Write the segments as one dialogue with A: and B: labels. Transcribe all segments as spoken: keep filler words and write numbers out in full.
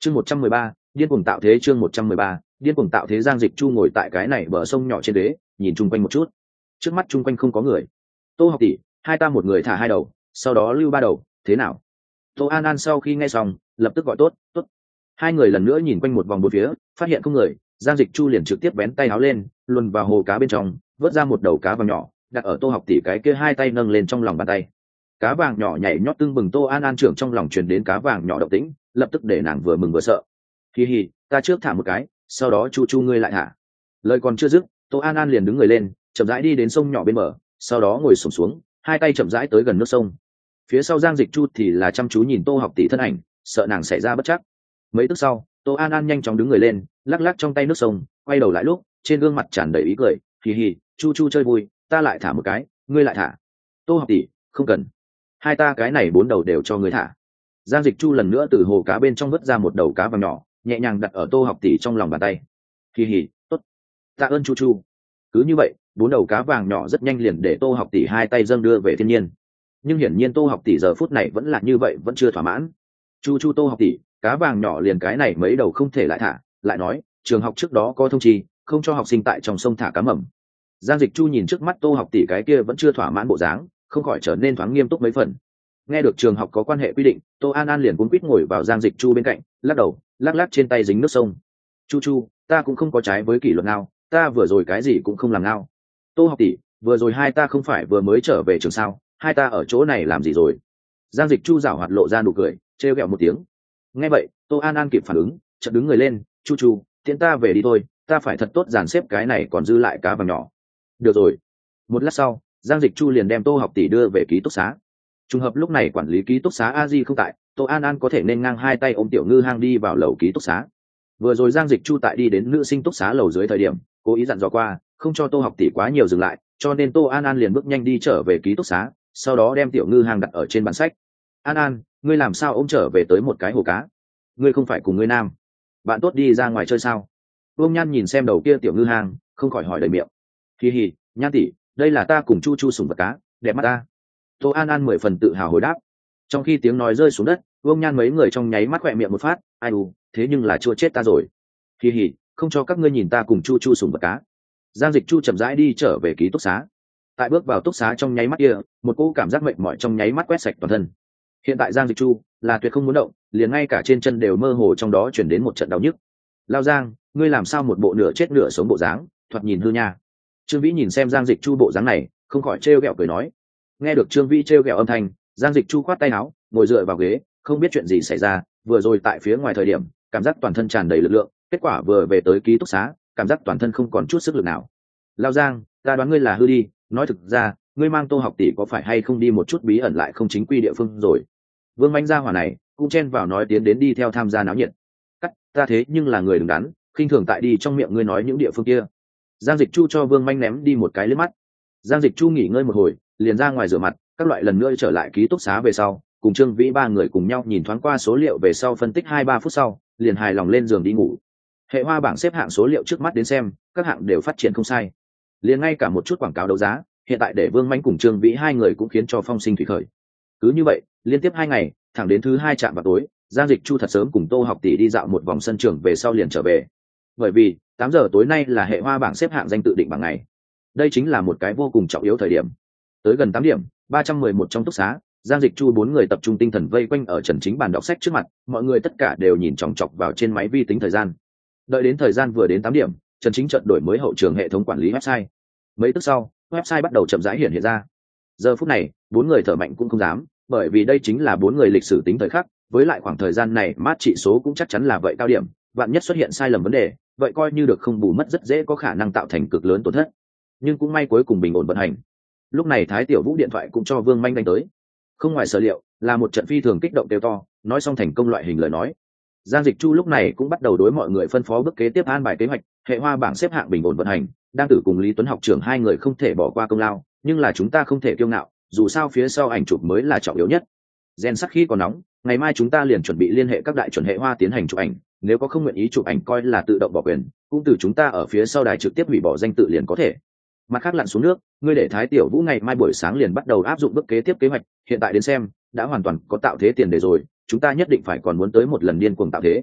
A: chương một trăm mười ba điên cuồng tạo thế. chương một trăm mười ba điên cuồng tạo thế. Giang Dịch Chu ngồi tại cái này bờ sông nhỏ trên đế, nhìn chung quanh một chút. Trước mắt chung quanh không có người. Tô học tỷ, hai ta một người thả hai đầu, sau đó lưu ba đầu, thế nào? Tô An An sau khi nghe xong lập tức gọi tốt. Tốt. Hai người lần nữa nhìn quanh một vòng bốn phía, phát hiện không người. Giang Dịch Chu liền trực tiếp vén tay áo lên, luồn vào hồ cá bên trong, vớt ra một đầu cá vàng nhỏ, đặt ở Tô học tỷ cái kia hai tay nâng lên trong lòng bàn tay. Cá vàng nhỏ nhảy nhót tưng bừng. Tô An An trưởng trong lòng truyền đến cá vàng nhỏ động tĩnh, lập tức để nàng vừa mừng vừa sợ. Hi hi, ta trước thả một cái, sau đó Chu Chu ngươi lại thả. Lời còn chưa dứt, Tô An An liền đứng người lên, chậm rãi đi đến sông nhỏ bên bờ, sau đó ngồi xổm xuống, hai tay chậm rãi tới gần nước sông. Phía sau Giang Dịch Chu thì là chăm chú nhìn Tô học tỷ thân ảnh, sợ nàng xảy ra bất trắc. Mấy tức sau, Tô An An nhanh chóng đứng người lên, lắc lắc trong tay nước sông, quay đầu lại lúc trên gương mặt tràn đầy ý cười. Hi hi, Chu Chu chơi vui, ta lại thả một cái, ngươi lại thả. Tô học tỷ, không cần, hai ta cái này bốn đầu đều cho ngươi thả. Giang Dịch Chu lần nữa từ hồ cá bên trong vớt ra một đầu cá vàng nhỏ, nhẹ nhàng đặt ở Tô học tỷ trong lòng bàn tay. Hi hi, tốt, tạ ơn Chu Chu. Cứ như vậy, bốn đầu cá vàng nhỏ rất nhanh liền để Tô học tỷ hai tay dâng đưa về thiên nhiên. Nhưng hiển nhiên Tô học tỷ giờ phút này vẫn là như vậy, vẫn chưa thỏa mãn. Chu Chu, Tô học tỷ, cá vàng nhỏ liền cái này mấy đầu không thể lại thả, lại nói trường học trước đó có thông chi không cho học sinh tại trong sông thả cá mầm. Giang Dịch Chu nhìn trước mắt Tô học tỷ cái kia vẫn chưa thỏa mãn bộ dáng, không khỏi trở nên thoáng nghiêm túc mấy phần. Nghe được trường học có quan hệ quy định, Tô An An liền cuống quýt ngồi vào Giang Dịch Chu bên cạnh, lắc đầu lắc lắc trên tay dính nước sông. Chu Chu, ta cũng không có trái với kỷ luật nào, ta vừa rồi cái gì cũng không làm nào. Tô học tỷ, vừa rồi hai ta không phải vừa mới trở về trường sao, hai ta ở chỗ này làm gì rồi? Giang Dịch Chu giảo hoạt lộ ra nụ cười, trêu ghẹo một tiếng. Nghe vậy, Tô An An kịp phản ứng, chợt đứng người lên. Chu Chu, tiễn ta về đi thôi, ta phải thật tốt dàn xếp cái này còn dư lại cá vàng nhỏ. Được rồi. Một lát sau, Giang Dịch Chu liền đem Tô học tỷ đưa về ký túc xá. Trùng hợp lúc này quản lý ký túc xá A Di không tại, Tô An An có thể nên ngang hai tay ôm tiểu ngư hang đi vào lầu ký túc xá. Vừa rồi Giang Dịch Chu tại đi đến nữ sinh túc xá lầu dưới thời điểm, cố ý dặn dò qua không cho Tô học tỷ quá nhiều dừng lại, cho nên Tô An An liền bước nhanh đi trở về ký túc xá, sau đó đem tiểu ngư hang đặt ở trên bàn sách. An An, ngươi làm sao ôm trở về tới một cái hồ cá? Ngươi không phải cùng ngươi nam bạn tốt đi ra ngoài chơi sao? Vương Nhan nhìn xem đầu kia tiểu ngư hang, không khỏi hỏi đầy miệng. Kỳ hì, Nhan tỷ, đây là ta cùng Chu Chu sủng vật cá, đẹp mắt ta. Tô An An mười phần tự hào hồi đáp. Trong khi tiếng nói rơi xuống đất, Vương Nhan mấy người trong nháy mắt khỏe miệng một phát. Ai u, thế nhưng là chua chết ta rồi. Kỳ hì, không cho các ngươi nhìn ta cùng Chu Chu sủng vật cá. Giang Dịch Chu chậm rãi đi trở về ký túc xá. Tại bước vào túc xá trong nháy mắt kia, một cỗ cảm giác mệt mỏi trong nháy mắt quét sạch toàn thân. Hiện tại Giang Dịch Chu là tuyệt không muốn động, liền ngay cả trên chân đều mơ hồ trong đó chuyển đến một trận đau nhức. Lao Giang, ngươi làm sao một bộ nửa chết nửa sống bộ dáng, thoạt nhìn hư nha. Trương Vĩ nhìn xem Giang Dịch Chu bộ dáng này, không khỏi trêu ghẹo cười nói. Nghe được Trương Vĩ trêu ghẹo âm thanh, Giang Dịch Chu khoát tay áo, ngồi dựa vào ghế, không biết chuyện gì xảy ra. Vừa rồi tại phía ngoài thời điểm, cảm giác toàn thân tràn đầy lực lượng, kết quả vừa về tới ký túc xá, cảm giác toàn thân không còn chút sức lực nào. Lao Giang, ta đoán ngươi là hư đi, nói thực ra, ngươi mang Tô học tỷ có phải hay không đi một chút bí ẩn lại không chính quy địa phương rồi? Vương Manh gia hỏa này cũng chen vào nói tiến đến đi theo tham gia náo nhiệt. Cắt, ta thế nhưng là người đứng đắn, khinh thường tại đi trong miệng ngươi nói những địa phương kia. Giang Dịch Chu cho Vương Manh ném đi một cái liếc mắt. Giang Dịch Chu nghỉ ngơi một hồi, liền ra ngoài rửa mặt, các loại lần nữa trở lại ký túc xá về sau, cùng Trương Vĩ ba người cùng nhau nhìn thoáng qua số liệu về sau phân tích hai ba phút sau, liền hài lòng lên giường đi ngủ. Hệ hoa bảng xếp hạng số liệu trước mắt đến xem, các hạng đều phát triển không sai. Liền ngay cả một chút quảng cáo đấu giá, hiện tại để Vương Manh cùng Trương Vĩ hai người cũng khiến cho phong sinh thủy khởi. Cứ như vậy, liên tiếp hai ngày, thẳng đến thứ hai chạm vào tối, Giang Dịch Chu thật sớm cùng Tô học tỷ đi dạo một vòng sân trường về sau liền trở về. Bởi vì tám giờ tối nay là hệ hoa bảng xếp hạng danh tự định bằng ngày. Đây chính là một cái vô cùng trọng yếu thời điểm. Tới gần tám điểm, ba trăm mười một trong túc xá, Giang Dịch Chu bốn người tập trung tinh thần vây quanh ở Trần Chính bàn đọc sách trước mặt, mọi người tất cả đều nhìn chòng chọc vào trên máy vi tính thời gian. Đợi đến thời gian vừa đến tám điểm, Trần Chính chợt đổi mới hậu trường hệ thống quản lý website. Mấy tức sau, website bắt đầu chậm rãi hiện hiện ra. Giờ phút này, bốn người thở mạnh cũng không dám, bởi vì đây chính là bốn người lịch sử tính thời khắc, với lại khoảng thời gian này mát trị số cũng chắc chắn là vậy cao điểm, vạn nhất xuất hiện sai lầm vấn đề, vậy coi như được không bù mất rất dễ có khả năng tạo thành cực lớn tổn thất. Nhưng cũng may cuối cùng bình ổn vận hành. Lúc này Thái Tiểu Vũ điện thoại cũng cho Vương Manh đánh tới. Không ngoài sở liệu, là một trận phi thường kích động kêu to, nói xong thành công loại hình lời nói. Giang Dịch Chu lúc này cũng bắt đầu đối mọi người phân phó bước kế tiếp an bài kế hoạch, hệ hoa bảng xếp hạng bình ổn vận hành, đang tử cùng Lý Tuấn học trưởng hai người không thể bỏ qua công lao, nhưng là chúng ta không thể kiêu ngạo, dù sao phía sau ảnh chụp mới là trọng yếu nhất. Gen sắc khi còn nóng, ngày mai chúng ta liền chuẩn bị liên hệ các đại chuẩn hệ hoa tiến hành chụp ảnh, nếu có không nguyện ý chụp ảnh coi là tự động bỏ quyền, cũng từ chúng ta ở phía sau đài trực tiếp hủy bỏ danh tự liền có thể. Mặt khác lặn xuống nước, ngươi để Thái Tiểu Vũ ngày mai buổi sáng liền bắt đầu áp dụng bước kế tiếp kế hoạch, hiện tại đến xem, đã hoàn toàn có tạo thế tiền đề rồi, chúng ta nhất định phải còn muốn tới một lần điên cuồng tạo thế.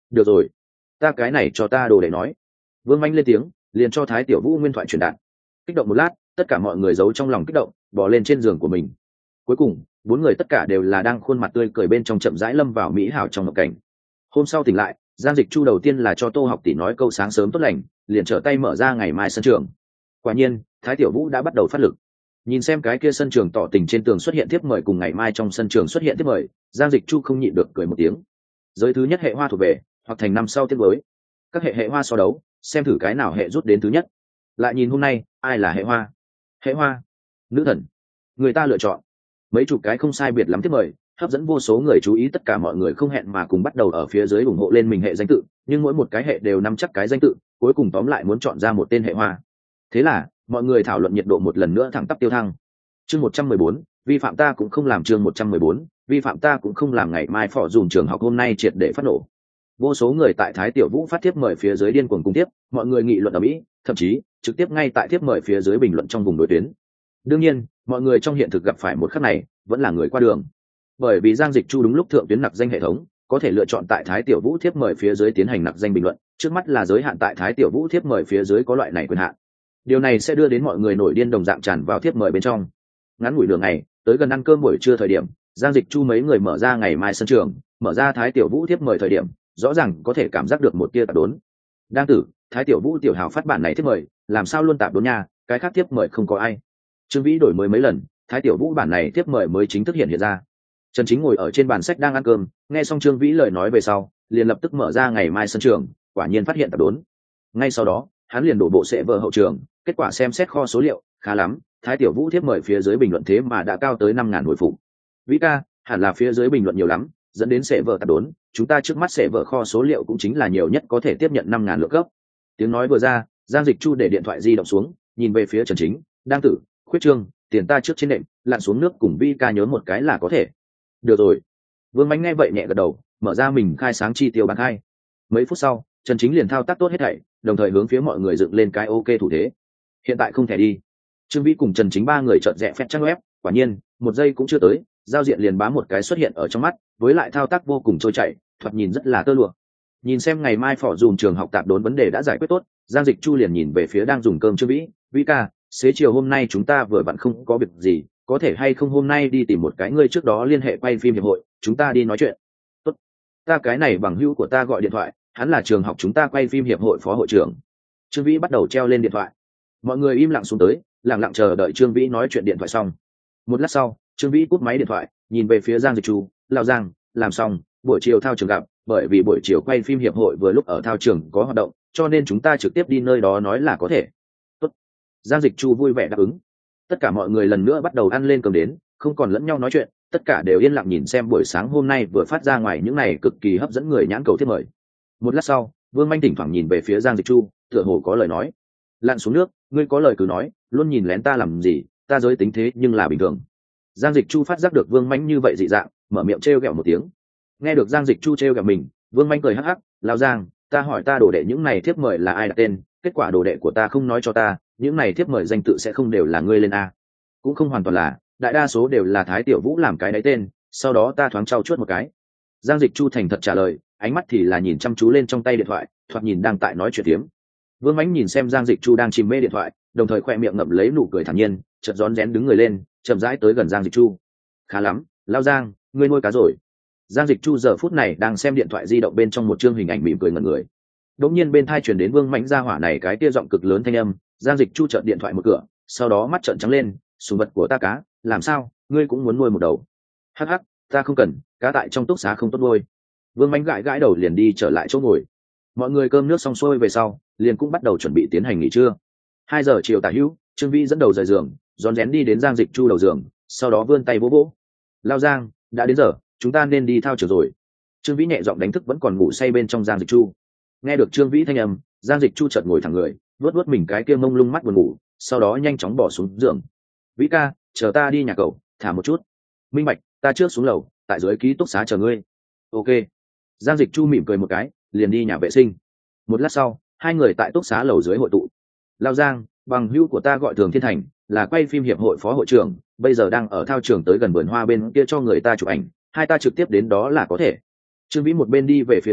A: được rồi, ta cái này cho ta đồ để nói. Vương Manh lên tiếng, liền cho Thái Tiểu Vũ nguyên thoại truyền đạt. Kích động một lát, tất cả mọi người giấu trong lòng kích động, bò lên trên giường của mình. Cuối cùng, bốn người tất cả đều là đang khuôn mặt tươi cười bên trong chậm rãi lâm vào mỹ hảo trong ngộ cảnh. Hôm sau tỉnh lại, Giang Dịch Chu đầu tiên là cho Tô Học tỷ nói câu sáng sớm tốt lành, liền trở tay mở ra ngày mai sân trường. Quả nhiên, Thái Tiểu Vũ đã bắt đầu phát lực. Nhìn xem cái kia sân trường tỏ tình trên tường xuất hiện thiếp mời cùng ngày mai trong sân trường xuất hiện thiếp mời, Giang Dịch Chu không nhịn được cười một tiếng. Giới thứ nhất hệ hoa thuộc về, hoặc thành năm sau tiếp với. Các hệ hệ hoa so đấu, xem thử cái nào hệ rút đến thứ nhất. Lại nhìn hôm nay, ai là hệ hoa? Hệ hoa, nữ thần. Người ta lựa chọn mấy chục cái không sai biệt lắm tiếp mời, hấp dẫn vô số người chú ý, tất cả mọi người không hẹn mà cùng bắt đầu ở phía dưới ủng hộ lên mình hệ danh tự, nhưng mỗi một cái hệ đều nắm chắc cái danh tự, cuối cùng tóm lại muốn chọn ra một tên hệ hoa. Thế là mọi người thảo luận nhiệt độ một lần nữa thẳng tắp tiêu thăng. Chương một trăm mười bốn, vi phạm ta cũng không làm. Chương một trăm mười bốn, vi phạm ta cũng không làm. Ngày mai phỏ dùm trường học hôm nay triệt để phát nổ. Vô số người tại Thái Tiểu Vũ phát tiếp mời phía dưới điên cuồng cung tiếp, mọi người nghị luận ở mỹ, thậm chí trực tiếp ngay tại tiếp mời phía dưới bình luận trong vùng đối tuyến. Đương nhiên, mọi người trong hiện thực gặp phải một khắc này vẫn là người qua đường, bởi vì Giang Dịch Chu đúng lúc thượng tuyến nặc danh hệ thống, có thể lựa chọn tại Thái Tiểu Vũ tiếp mời phía dưới tiến hành nặc danh bình luận, trước mắt là giới hạn tại Thái Tiểu Vũ tiếp mời phía dưới có loại này quyền hạn. Điều này sẽ đưa đến mọi người nổi điên đồng dạng tràn vào tiếp mời bên trong. Ngắn ngủi đường này, tới gần ăn cơm buổi trưa thời điểm, Giang Dịch Chu mấy người mở ra ngày mai sân trường, mở ra Thái Tiểu Vũ tiếp mời thời điểm, rõ ràng có thể cảm giác được một tia tạp đốn. Đang tử, Thái Tiểu Vũ tiểu hào phát bản này tiếp mời, làm sao luôn tạp đốn nha, cái khác tiếp mời không có ai. Trương Vĩ đổi mới mấy lần, Thái Tiểu Vũ bản này tiếp mời mới chính thức hiện hiện ra. Trần Chính ngồi ở trên bàn sách đang ăn cơm, nghe xong Trương Vĩ lời nói về sau, liền lập tức mở ra ngày mai sân trường, quả nhiên phát hiện tạp đốn. Ngay sau đó, hắn liền đổ bộ sẽ vờ hậu trường, kết quả xem xét kho số liệu, khá lắm, Thái Tiểu Vũ tiếp mời phía dưới bình luận thế mà đã cao tới năm ngàn hồi phục. Vĩ ca, hẳn là phía dưới bình luận nhiều lắm, dẫn đến sẽ vờ tạp đốn, chúng ta trước mắt sẽ vờ kho số liệu cũng chính là nhiều nhất có thể tiếp nhận năm ngàn lượng cấp. Tiếng nói vừa ra, Giang Dịch Chu để điện thoại di động xuống, nhìn về phía Trần Chính, đang tử, khuyết trương, tiền ta trước trên nệm, lặn xuống nước cùng Vi ca nhớ một cái là có thể. Được rồi. Vương Mánh nghe vậy nhẹ gật đầu, mở ra mình khai sáng chi tiêu bán hai. Mấy phút sau, Trần Chính liền thao tác tốt hết thảy, đồng thời hướng phía mọi người dựng lên cái ok thủ thế. Hiện tại không thể đi. Trương Vĩ cùng Trần Chính ba người chợt rẽ phép trang web, quả nhiên, một giây cũng chưa tới, giao diện liền bám một cái xuất hiện ở trong mắt, với lại thao tác vô cùng trôi chảy, thoạt nhìn rất là tơ lụa. Nhìn xem ngày mai phỏ dùm trường học tạp đốn vấn đề đã giải quyết tốt, Giang Dịch Chu liền nhìn về phía đang dùng cơm Trương Vĩ, Vĩ ca, xế chiều hôm nay chúng ta vừa vặn không có việc gì, có thể hay không hôm nay đi tìm một cái ngươi trước đó liên hệ quay phim hiệp hội, chúng ta đi nói chuyện. Tốt, ta cái này bằng hữu của ta gọi điện thoại, hắn là trường học chúng ta quay phim hiệp hội phó hội trưởng. Trương Vĩ bắt đầu treo lên điện thoại, mọi người im lặng xuống tới, lặng lặng chờ đợi Trương Vĩ nói chuyện điện thoại xong. Một lát sau, Trương Vĩ cúp máy điện thoại, nhìn về phía Giang Dịch Chu, lão Giang, làm xong, buổi chiều thao trường gặp, bởi vì buổi chiều quay phim hiệp hội vừa lúc ở thao trường có hoạt động, cho nên chúng ta trực tiếp đi nơi đó nói là có thể. Tốt. Giang Dịch Chu vui vẻ đáp ứng. Tất cả mọi người lần nữa bắt đầu ăn lên cơm đến, không còn lẫn nhau nói chuyện, tất cả đều yên lặng nhìn xem buổi sáng hôm nay vừa phát ra ngoài những này cực kỳ hấp dẫn người nhãn cầu thiết mời. Một lát sau, Vương Manh thỉnh thoảng nhìn về phía Giang Dịch Chu, tựa hồ có lời nói. Lặn xuống nước, ngươi có lời cứ nói, luôn nhìn lén ta làm gì, ta giới tính thế nhưng là bình thường. Giang Dịch Chu phát giác được Vương Manh như vậy dị dạng, mở miệng trêu ghẹo một tiếng. Nghe được Giang Dịch Chu trêu ghẹo mình, Vương Manh cười hắc hắc, lão Giang, ta hỏi ta đồ đệ những này thiếp mời là ai đặt tên, kết quả đồ đệ của ta không nói cho ta, những này thiếp mời danh tự sẽ không đều là ngươi lên a. Cũng không hoàn toàn là, đại đa số đều là Thái Tiểu Vũ làm cái đấy tên, sau đó ta thoáng trau chuốt một cái. Giang Dịch Chu thành thật trả lời, ánh mắt thì là nhìn chăm chú lên trong tay điện thoại, thoạt nhìn đang tại nói chuyện tiếm. Vương Mánh nhìn xem Giang Dịch Chu đang chìm mê điện thoại, đồng thời khoe miệng ngậm lấy nụ cười thản nhiên, chợt rón rén đứng người lên, chậm rãi tới gần Giang Dịch Chu. Khá lắm, lão Giang, ngươi nuôi cá rồi. Giang Dịch Chu giờ phút này đang xem điện thoại di động bên trong một chương hình ảnh mỉm cười ngẩn người. Đột nhiên bên tai truyền đến Vương Mánh ra hỏa này cái kia giọng cực lớn thanh âm, Giang Dịch Chu chợt điện thoại một cửa, sau đó mắt trợn trắng lên, sủng vật của ta cá, làm sao, ngươi cũng muốn nuôi một đầu? Hắc hắc, ta không cần, cá tại trong túc xá không tốt nuôi. Vương Mánh gãi gãi đầu liền đi trở lại chỗ ngồi. Mọi người cơm nước xong xuôi về sau, liền cũng bắt đầu chuẩn bị tiến hành nghỉ trưa. Hai giờ chiều tả hữu, Trương Vĩ dẫn đầu rời giường, rón rén đi đến Giang Dịch Chu đầu giường, sau đó vươn tay vỗ vỗ. Lao Giang, đã đến giờ, chúng ta nên đi thao trường rồi. Trương Vĩ nhẹ giọng đánh thức vẫn còn ngủ say bên trong Giang Dịch Chu. Nghe được Trương Vĩ thanh âm, Giang Dịch Chu chợt ngồi thẳng người, vuốt vuốt mình cái kia mông lung mắt buồn ngủ, sau đó nhanh chóng bỏ xuống giường. Vĩ ca, chờ ta đi nhà cậu, thả một chút. Minh bạch, ta trước xuống lầu, tại dưới ký túc xá chờ ngươi. Ok. Giang Dịch Chu mỉm cười một cái, liền đi nhà vệ sinh. Một lát sau, hai người tại túc xá lầu dưới hội tụ. Lao Giang, bằng hữu của ta gọi Thường Thiên Thành, là quay phim hiệp hội phó hội trưởng, bây giờ đang ở thao trường tới gần vườn hoa bên kia cho người ta chụp ảnh, hai ta trực tiếp đến đó là có thể. Trương Vĩ một bên đi về phía trước,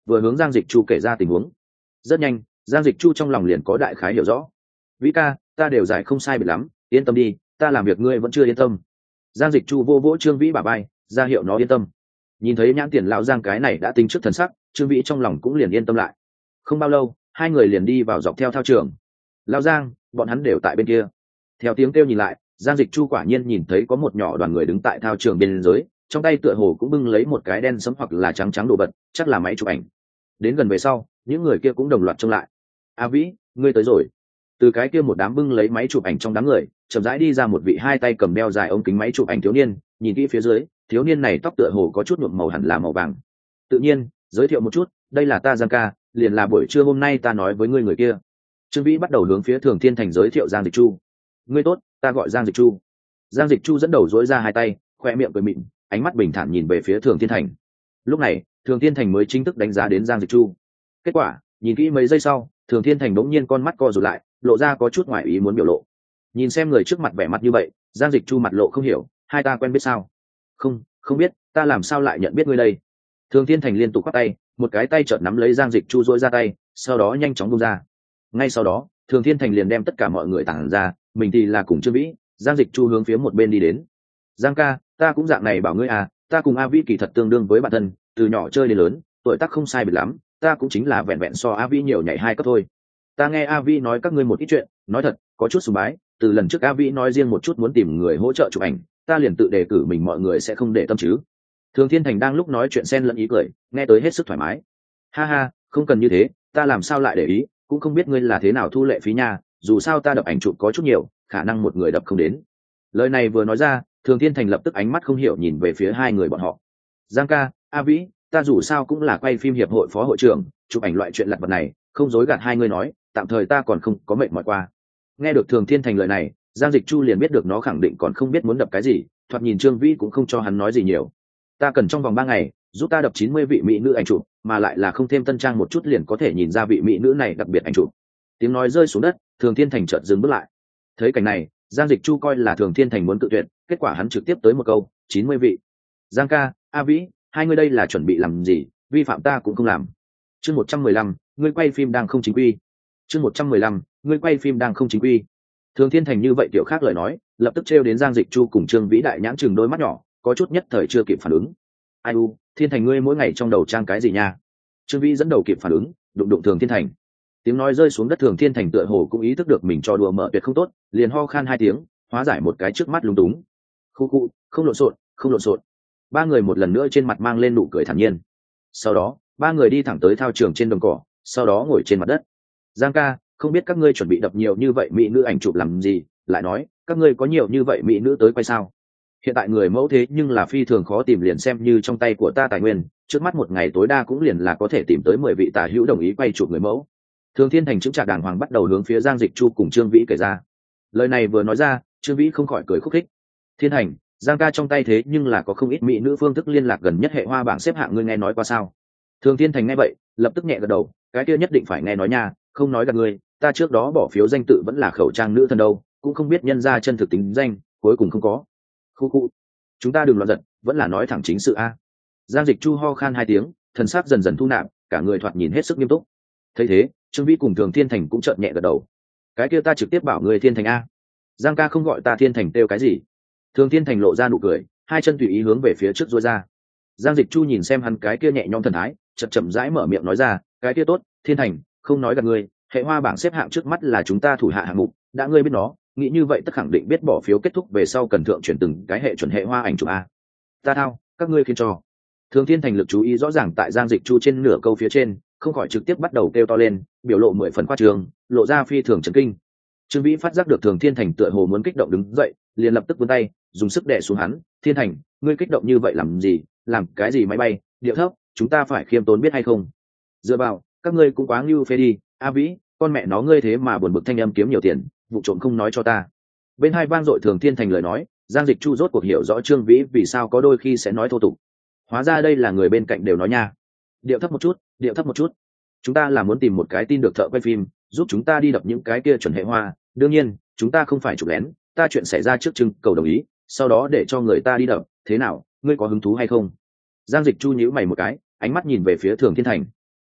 A: vừa hướng Giang Dịch Chu kể ra tình huống. Rất nhanh, Giang Dịch Chu trong lòng liền có đại khái hiểu rõ. Vĩ ca, ta đều giải không sai biệt lắm, yên tâm đi, ta làm việc ngươi vẫn chưa yên tâm. Giang Dịch Chu vô vỗ Trương Vĩ bả vai, ra hiệu nó yên tâm. Nhìn thấy nhãn tiền lão Giang cái này đã tính trước thần sắc, Trương Vĩ trong lòng cũng liền yên tâm lại. Không bao lâu, hai người liền đi vào dọc theo thao trường. Lão Giang, bọn hắn đều tại bên kia. Theo tiếng kêu nhìn lại, Giang Dịch Chu quả nhiên nhìn thấy có một nhỏ đoàn người đứng tại thao trường bên dưới, trong tay tựa hồ cũng bưng lấy một cái đen sẫm hoặc là trắng trắng đồ vật, chắc là máy chụp ảnh. Đến gần về sau, những người kia cũng đồng loạt trông lại. A Vĩ, ngươi tới rồi. Từ cái kia một đám bưng lấy máy chụp ảnh trong đám người, chậm rãi đi ra một vị hai tay cầm đeo dài ống kính máy chụp ảnh thiếu niên, nhìn kỹ phía dưới, thiếu niên này tóc tựa hồ có chút nhuộm màu hẳn là màu vàng. Tự nhiên, giới thiệu một chút, đây là ta Giang ca, liền là buổi trưa hôm nay ta nói với ngươi người kia. Trương Vĩ bắt đầu hướng phía Thường Thiên Thành giới thiệu Giang Dịch Chu. Ngươi tốt, ta gọi Giang Dịch Chu. Giang Dịch Chu dẫn đầu dối ra hai tay, khoe miệng cười mịn, ánh mắt bình thản nhìn về phía Thường Thiên Thành. Lúc này, Thường Thiên Thành mới chính thức đánh giá đến Giang Dịch Chu. Kết quả, nhìn kỹ mấy giây sau, Thường Thiên Thành đống nhiên con mắt co rụt lại, lộ ra có chút ngoài ý muốn biểu lộ. Nhìn xem người trước mặt vẻ mặt như vậy, Giang Dịch Chu mặt lộ không hiểu, hai ta quen biết sao? Không, không biết, ta làm sao lại nhận biết ngươi đây? Thường Thiên Thành liên tục quát tay, một cái tay chợt nắm lấy Giang Dịch Chu duỗi ra tay, sau đó nhanh chóng buông ra. Ngay sau đó, Thường Thiên Thành liền đem tất cả mọi người tản ra, mình thì là cùng Trương Vĩ. Giang Dịch Chu hướng phía một bên đi đến. Giang ca, ta cũng dạng này bảo ngươi à, ta cùng A Vĩ kỳ thật tương đương với bạn thân, từ nhỏ chơi đến lớn, tuổi tác không sai biệt lắm, ta cũng chính là vẹn vẹn so A Vĩ nhiều nhảy hai cấp thôi. Ta nghe A Vĩ nói các ngươi một ít chuyện, nói thật, có chút sùng bái, từ lần trước A Vĩ nói riêng một chút muốn tìm người hỗ trợ chụp ảnh, ta liền tự đề cử mình, mọi người sẽ không để tâm chứ. Thường Thiên Thành đang lúc nói chuyện xen lẫn ý cười, nghe tới hết sức thoải mái. Ha ha, không cần như thế, ta làm sao lại để ý, cũng không biết ngươi là thế nào thu lệ phí nha, dù sao ta đập ảnh chụp có chút nhiều, khả năng một người đập không đến. Lời này vừa nói ra, Thường Thiên Thành lập tức ánh mắt không hiểu nhìn về phía hai người bọn họ. Giang ca, A Vĩ, ta dù sao cũng là quay phim hiệp hội phó hội trưởng, chụp ảnh loại chuyện lặt vặt này, không dối gạt hai người nói, tạm thời ta còn không có mệt mỏi qua. Nghe được Thường Thiên Thành lời này, Giang Dịch Chu liền biết được nó khẳng định còn không biết muốn đập cái gì, thoạt nhìn Trương Vĩ cũng không cho hắn nói gì nhiều. Ta cần trong vòng ba ngày giúp ta đập chín mươi vị mỹ nữ ảnh chụp, mà lại là không thêm tân trang một chút liền có thể nhìn ra vị mỹ nữ này đặc biệt ảnh chụp. Tiếng nói rơi xuống đất, Thường Thiên Thành chợt dừng bước lại. Thấy cảnh này, Giang Dịch Chu coi là Thường Thiên Thành muốn cự tuyệt, kết quả hắn trực tiếp tới một câu, chín mươi vị. Giang ca, A Vĩ, hai người đây là chuẩn bị làm gì, vi phạm ta cũng không làm. Chương một trăm mười lăm, ngươi quay phim đang không chính quy. Chương một trăm mười lăm, ngươi quay phim đang không chính quy. Thường Thiên Thành như vậy tiểu khác lời nói, lập tức trêu đến Giang Dịch Chu cùng Trương Vĩ đại nhãn chừng đôi mắt nhỏ, có chút nhất thời chưa kịp phản ứng. Ai u, Thiên Thành ngươi mỗi ngày trong đầu trang cái gì nha? Trương Vĩ dẫn đầu kịp phản ứng, đụng đụng Thường Thiên Thành. Tiếng nói rơi xuống đất, Thường Thiên Thành tựa hồ cũng ý thức được mình cho đùa mở tuyệt không tốt, liền ho khan hai tiếng, hóa giải một cái trước mắt lúng túng. Khu khu, không lộn xộn, không lộn xộn. Ba người một lần nữa trên mặt mang lên nụ cười thản nhiên. Sau đó, ba người đi thẳng tới thao trường trên đồng cỏ, sau đó ngồi trên mặt đất. Giang ca, không biết các ngươi chuẩn bị đập nhiều như vậy mỹ nữ ảnh chụp làm gì, lại nói, các ngươi có nhiều như vậy mỹ nữ tới quay sao? Hiện tại người mẫu thế nhưng là phi thường khó tìm, liền xem như trong tay của ta tài nguyên, trước mắt một ngày tối đa cũng liền là có thể tìm tới mười vị tả hữu đồng ý quay chụp người mẫu. Thường Thiên Thành chững chạc đàng hoàng bắt đầu hướng phía Giang Dịch Chu cùng Trương Vĩ kể ra. Lời này vừa nói ra, Trương Vĩ không khỏi cười khúc khích. Thiên Thành, Giang ca trong tay thế nhưng là có không ít mỹ nữ phương thức liên lạc gần nhất hệ hoa bảng xếp hạng, ngươi nghe nói qua sao? Thường Thiên Thành nghe vậy, lập tức nhẹ gật đầu, cái kia nhất định phải nghe nói nha, không nói gạt ngươi, ta trước đó bỏ phiếu danh tự vẫn là khẩu trang nữ thần đâu, cũng không biết nhân ra chân thực tính danh, cuối cùng không có. Khu khu, chúng ta đừng loạn giận, vẫn là nói thẳng chính sự a. Giang Dịch Chu ho khan hai tiếng, thần sắc dần dần thu nạp, cả người thoạt nhìn hết sức nghiêm túc. Thấy thế, Trương Vĩ cùng Thường Thiên Thành cũng trợn nhẹ gật đầu. Cái kia ta trực tiếp bảo người Thiên Thành a. Giang ca không gọi ta Thiên Thành kêu cái gì? Thường Thiên Thành lộ ra nụ cười, hai chân tùy ý hướng về phía trước duỗi ra. Giang Dịch Chu nhìn xem hắn cái kia nhẹ nhõm thần thái, chậm chậm rãi mở miệng nói ra, cái kia tốt, Thiên Thành, không nói gạt ngươi, hệ hoa bảng xếp hạng trước mắt là chúng ta thủ hạ hạng mục, đã ngươi biết nó, nghĩ như vậy tất khẳng định biết bỏ phiếu kết thúc về sau cần thượng chuyển từng cái hệ chuẩn hệ hoa ảnh chụp a. Ta thao, các ngươi khiến cho. Thường Thiên Thành lực chú ý rõ ràng tại Giang Dịch Chu trên nửa câu phía trên, không khỏi trực tiếp bắt đầu kêu to lên, biểu lộ mười phần khoa trương, lộ ra phi thường chấn kinh. Trương Vĩ phát giác được Thường Thiên Thành tựa hồ muốn kích động đứng dậy, liền lập tức vươn tay, dùng sức đè xuống hắn. Thiên Thành, ngươi kích động như vậy làm gì? Làm cái gì máy bay? Điệu thấp, chúng ta phải khiêm tốn biết hay không? Dựa vào, các ngươi cũng quá ngưu phê đi. A Vĩ, con mẹ nó ngươi thế mà buồn bực thanh âm kiếm nhiều tiền, vụ trộm không nói cho ta. Bên hai vang dội Thường Thiên Thành lời nói, Giang Dịch Chu rốt cuộc hiểu rõ Trương Vĩ vì sao có đôi khi sẽ nói thô tục. Hóa ra đây là người bên cạnh đều nói nha. Điệu thấp một chút, điệu thấp một chút. Chúng ta là muốn tìm một cái tin được thợ quay phim, giúp chúng ta đi đập những cái kia chuẩn hệ hoa. Đương nhiên, chúng ta không phải chụp lén, ta chuyện xảy ra trước trưng cầu đồng ý, sau đó để cho người ta đi đập. Thế nào, ngươi có hứng thú hay không? Giang Dịch Chu nhíu mày một cái, ánh mắt nhìn về phía Thường Thiên Thành.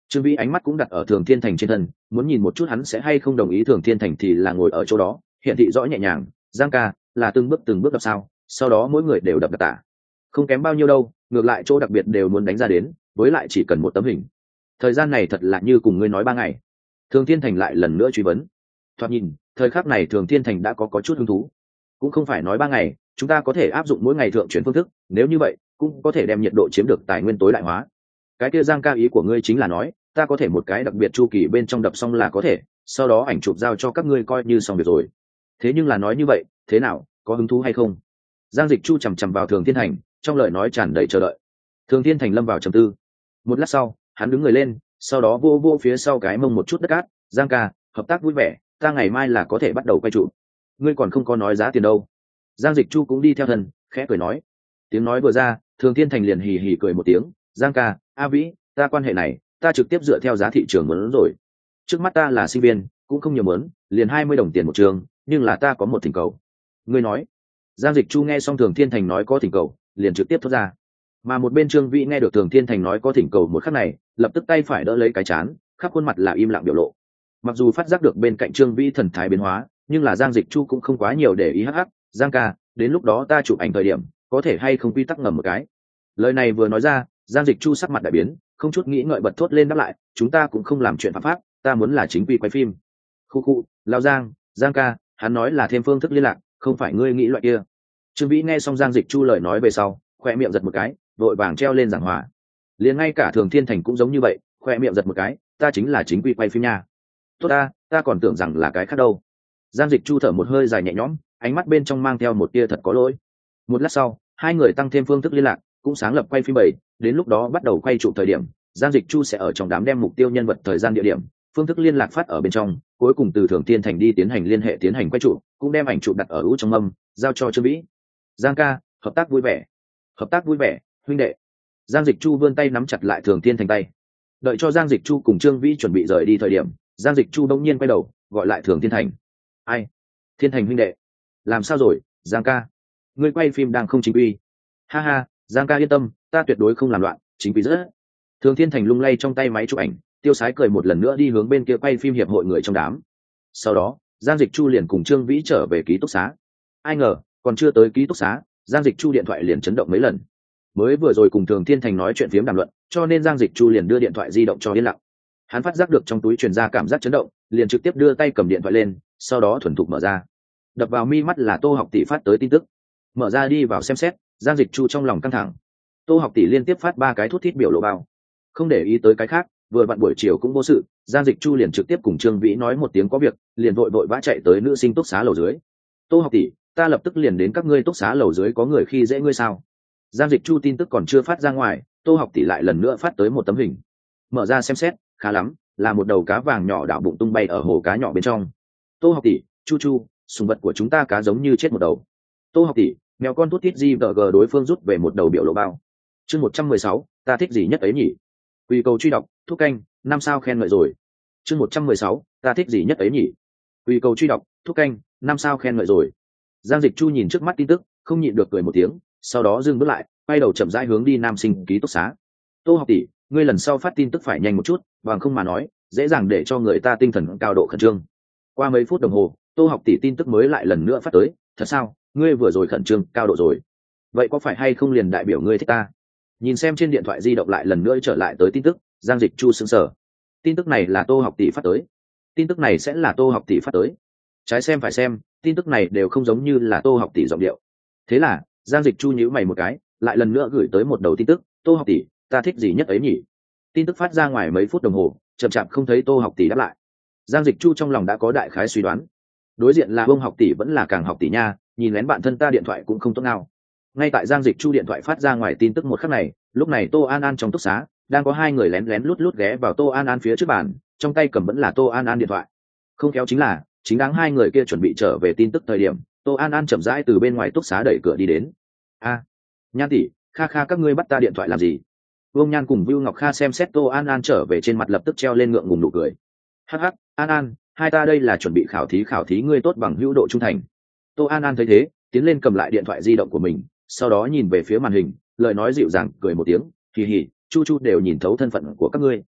A: Trương Vĩ ánh mắt cũng đặt ở Thường Thiên Thành trên thân, muốn nhìn một chút hắn sẽ hay không đồng ý. Thường Thiên Thành thì là ngồi ở chỗ đó, hiện thị rõ nhẹ nhàng. Giang ca là từng bước từng bước đập sao? Sau đó mỗi người đều đập đập tả, không kém bao nhiêu đâu. Ngược lại chỗ đặc biệt đều muốn đánh ra đến, với lại chỉ cần một tấm hình. Thời gian này thật là như cùng ngươi nói ba ngày. Thường Thiên Thành lại lần nữa truy vấn. Thoạt nhìn, thời khắc này Thường Thiên Thành đã có có chút hứng thú. Cũng không phải nói ba ngày, chúng ta có thể áp dụng mỗi ngày thượng chuyển phương thức, nếu như vậy, cũng có thể đem nhiệt độ chiếm được tài nguyên tối đại hóa. Cái kia Giang ca ý của ngươi chính là nói, ta có thể một cái đặc biệt chu kỳ bên trong đập xong là có thể, sau đó ảnh chụp giao cho các ngươi coi như xong việc rồi. Thế nhưng là nói như vậy, thế nào, có hứng thú hay không? Giang Dịch Chu chằm chằm vào Thường Thiên Thành, trong lời nói tràn đầy chờ đợi. Thường Thiên Thành lâm vào trầm tư. Một lát sau, hắn đứng người lên, sau đó vô vô phía sau cái mông một chút đất cát. Giang ca, hợp tác vui vẻ, ta ngày mai là có thể bắt đầu quay trụ. Ngươi còn không có nói giá tiền đâu. Giang Dịch Chu cũng đi theo thần, khẽ cười nói. Tiếng nói vừa ra, Thường Thiên Thành liền hì hì cười một tiếng. Giang ca, A Vĩ, ta quan hệ này, ta trực tiếp dựa theo giá thị trường muốn rồi. Trước mắt ta là sinh viên, cũng không nhiều mớn, liền hai mươi đồng tiền một trường, nhưng là ta có một thỉnh cầu. Ngươi nói. Giang Dịch Chu nghe xong Thường Thiên Thành nói có thỉnh cầu, liền trực tiếp thốt ra. Mà một bên Trương Vĩ nghe được Thường Thiên Thành nói có thỉnh cầu một khắc này, lập tức tay phải đỡ lấy cái chán, khắp khuôn mặt là im lặng biểu lộ. Mặc dù phát giác được bên cạnh Trương Vĩ thần thái biến hóa, nhưng là Giang Dịch Chu cũng không quá nhiều để ý. Hắc hắc, Giang ca, đến lúc đó ta chụp ảnh thời điểm, có thể hay không quy tắc ngầm một cái. Lời này vừa nói ra, Giang Dịch Chu sắc mặt đại biến, không chút nghĩ ngợi bật thốt lên đáp lại, chúng ta cũng không làm chuyện phạm pháp, ta muốn là chính quy quay phim. Khu khu, lao Giang, Giang ca, hắn nói là thêm phương thức liên lạc, không phải ngươi nghĩ loại kia. Trương Vĩ nghe xong Giang Dịch Chu lời nói về sau, khoe miệng giật một cái, vội vàng treo lên giảng hòa. Liền ngay cả Thường Thiên Thành cũng giống như vậy, khoe miệng giật một cái, ta chính là chính quy quay phim nha. Tốt ta, ta còn tưởng rằng là cái khác đâu. Giang Dịch Chu thở một hơi dài nhẹ nhõm, ánh mắt bên trong mang theo một tia thật có lỗi. Một lát sau, hai người tăng thêm phương thức liên lạc, cũng sáng lập quay phim bảy, đến lúc đó bắt đầu quay chụp thời điểm, Giang Dịch Chu sẽ ở trong đám đem mục tiêu nhân vật, thời gian, địa điểm, phương thức liên lạc phát ở bên trong, cuối cùng từ Thường Thiên Thành đi tiến hành liên hệ tiến hành quay chụp, cũng đem ảnh chụp đặt ở ưu trong mâm, giao cho Trương Vĩ. Giang ca, hợp tác vui vẻ. Hợp tác vui vẻ, huynh đệ. Giang Dịch Chu vươn tay nắm chặt lại Thường Thiên Thành tay. Đợi cho Giang Dịch Chu cùng Trương Vĩ chuẩn bị rời đi thời điểm, Giang Dịch Chu bỗng nhiên quay đầu, gọi lại Thường Thiên Thành. Ai? Thiên Thành huynh đệ, làm sao rồi, Giang ca? Ngươi quay phim đang không chính quy. Ha ha, Giang ca yên tâm, ta tuyệt đối không làm loạn, chính quy rất. Thường Thiên Thành lung lay trong tay máy chụp ảnh, tiêu sái cười một lần nữa đi hướng bên kia quay phim hiệp hội người trong đám. Sau đó, Giang Dịch Chu liền cùng Trương Vĩ trở về ký túc xá. Ai ngờ, còn chưa tới ký túc xá, Giang Dịch Chu điện thoại liền chấn động mấy lần. Mới vừa rồi cùng Thường Thiên Thành nói chuyện phiếm đàm luận, cho nên Giang Dịch Chu liền đưa điện thoại di động cho yên lặng. Hắn phát giác được trong túi truyền ra cảm giác chấn động, liền trực tiếp đưa tay cầm điện thoại lên, sau đó thuần thục mở ra. Đập vào mi mắt là Tô Học Tỷ phát tới tin tức. Mở ra đi vào xem xét, Giang Dịch Chu trong lòng căng thẳng. Tô Học Tỷ liên tiếp phát ba cái thút thít biểu lộ bao. Không để ý tới cái khác, vừa vặn buổi chiều cũng vô sự, Giang Dịch Chu liền trực tiếp cùng Trương Vĩ nói một tiếng có việc, liền vội vội vã chạy tới nữ sinh túc xá lầu dưới. Tô Học Tỷ, ta lập tức liền đến các ngươi túc xá lầu dưới, có người khi dễ ngươi sao? Giang Dịch Chu tin tức còn chưa phát ra ngoài, Tô Học Tỷ lại lần nữa phát tới một tấm hình. Mở ra xem xét, khá lắm, là một đầu cá vàng nhỏ đảo bụng tung bay ở hồ cá nhỏ bên trong. Tô Học Tỷ, Chu Chu, sùng vật của chúng ta cá giống như chết một đầu. Tô Học Tỷ, mèo con thút thít gì vờ gờ đối phương rút về một đầu biểu lộ bao. Chương một trăm mười sáu, ta thích gì nhất ấy nhỉ? Quy cầu truy đọc, thúc canh, năm sao khen ngợi rồi. Chương một trăm mười sáu, ta thích gì nhất ấy nhỉ? Quy cầu truy đọc, thúc canh, năm sao khen ngợi rồi. Giang Dịch Chu nhìn trước mắt tin tức, không nhịn được cười một tiếng, sau đó dừng bước lại, quay đầu chậm rãi hướng đi nam sinh ký túc xá. Tô Học Tỷ, ngươi lần sau phát tin tức phải nhanh một chút, bằng không mà nói, dễ dàng để cho người ta tinh thần cao độ khẩn trương. Qua mấy phút đồng hồ, Tô Học Tỷ tin tức mới lại lần nữa phát tới, thật sao, ngươi vừa rồi khẩn trương cao độ rồi. Vậy có phải hay không liền đại biểu ngươi thích ta? Nhìn xem trên điện thoại di động lại lần nữa trở lại tới tin tức, Giang Dịch Chu sững sờ. Tin tức này là Tô Học Tỷ phát tới. Tin tức này sẽ là Tô Học Tỷ phát tới. Trái xem phải xem, tin tức này đều không giống như là Tô Học Tỷ giọng điệu. Thế là, Giang Dịch Chu nhíu mày một cái, lại lần nữa gửi tới một đầu tin tức, Tô Học Tỷ, ta thích gì nhất ấy nhỉ? Tin tức phát ra ngoài mấy phút đồng hồ, chậm chạp không thấy Tô Học Tỷ đáp lại. Giang Dịch Chu trong lòng đã có đại khái suy đoán. Đối diện là Bông Học Tỷ vẫn là Càng Học Tỷ nha, nhìn lén bạn thân ta điện thoại cũng không tốt nào. Ngay tại Giang Dịch Chu điện thoại phát ra ngoài tin tức một khắc này, lúc này Tô An An trong túc xá đang có hai người lén lén lút lút ghé vào Tô An An phía trước bàn, trong tay cầm vẫn là Tô An An điện thoại. Không khéo chính là, chính đáng hai người kia chuẩn bị trở về tin tức thời điểm, Tô An An chậm rãi từ bên ngoài túc xá đẩy cửa đi đến. A, Nhan tỷ, Kha Kha các ngươi bắt ta điện thoại làm gì? Vương Nhan cùng Vưu Ngọc Kha xem xét Tô An An trở về, trên mặt lập tức treo lên ngượng ngùng nụ cười. Hắc hắc, An An, hai ta đây là chuẩn bị khảo thí khảo thí ngươi tốt bằng hữu độ trung thành. Tô An An thấy thế, tiến lên cầm lại điện thoại di động của mình, sau đó nhìn về phía màn hình, lời nói dịu dàng cười một tiếng, hì hì, Chu Chu đều nhìn thấu thân phận của các ngươi.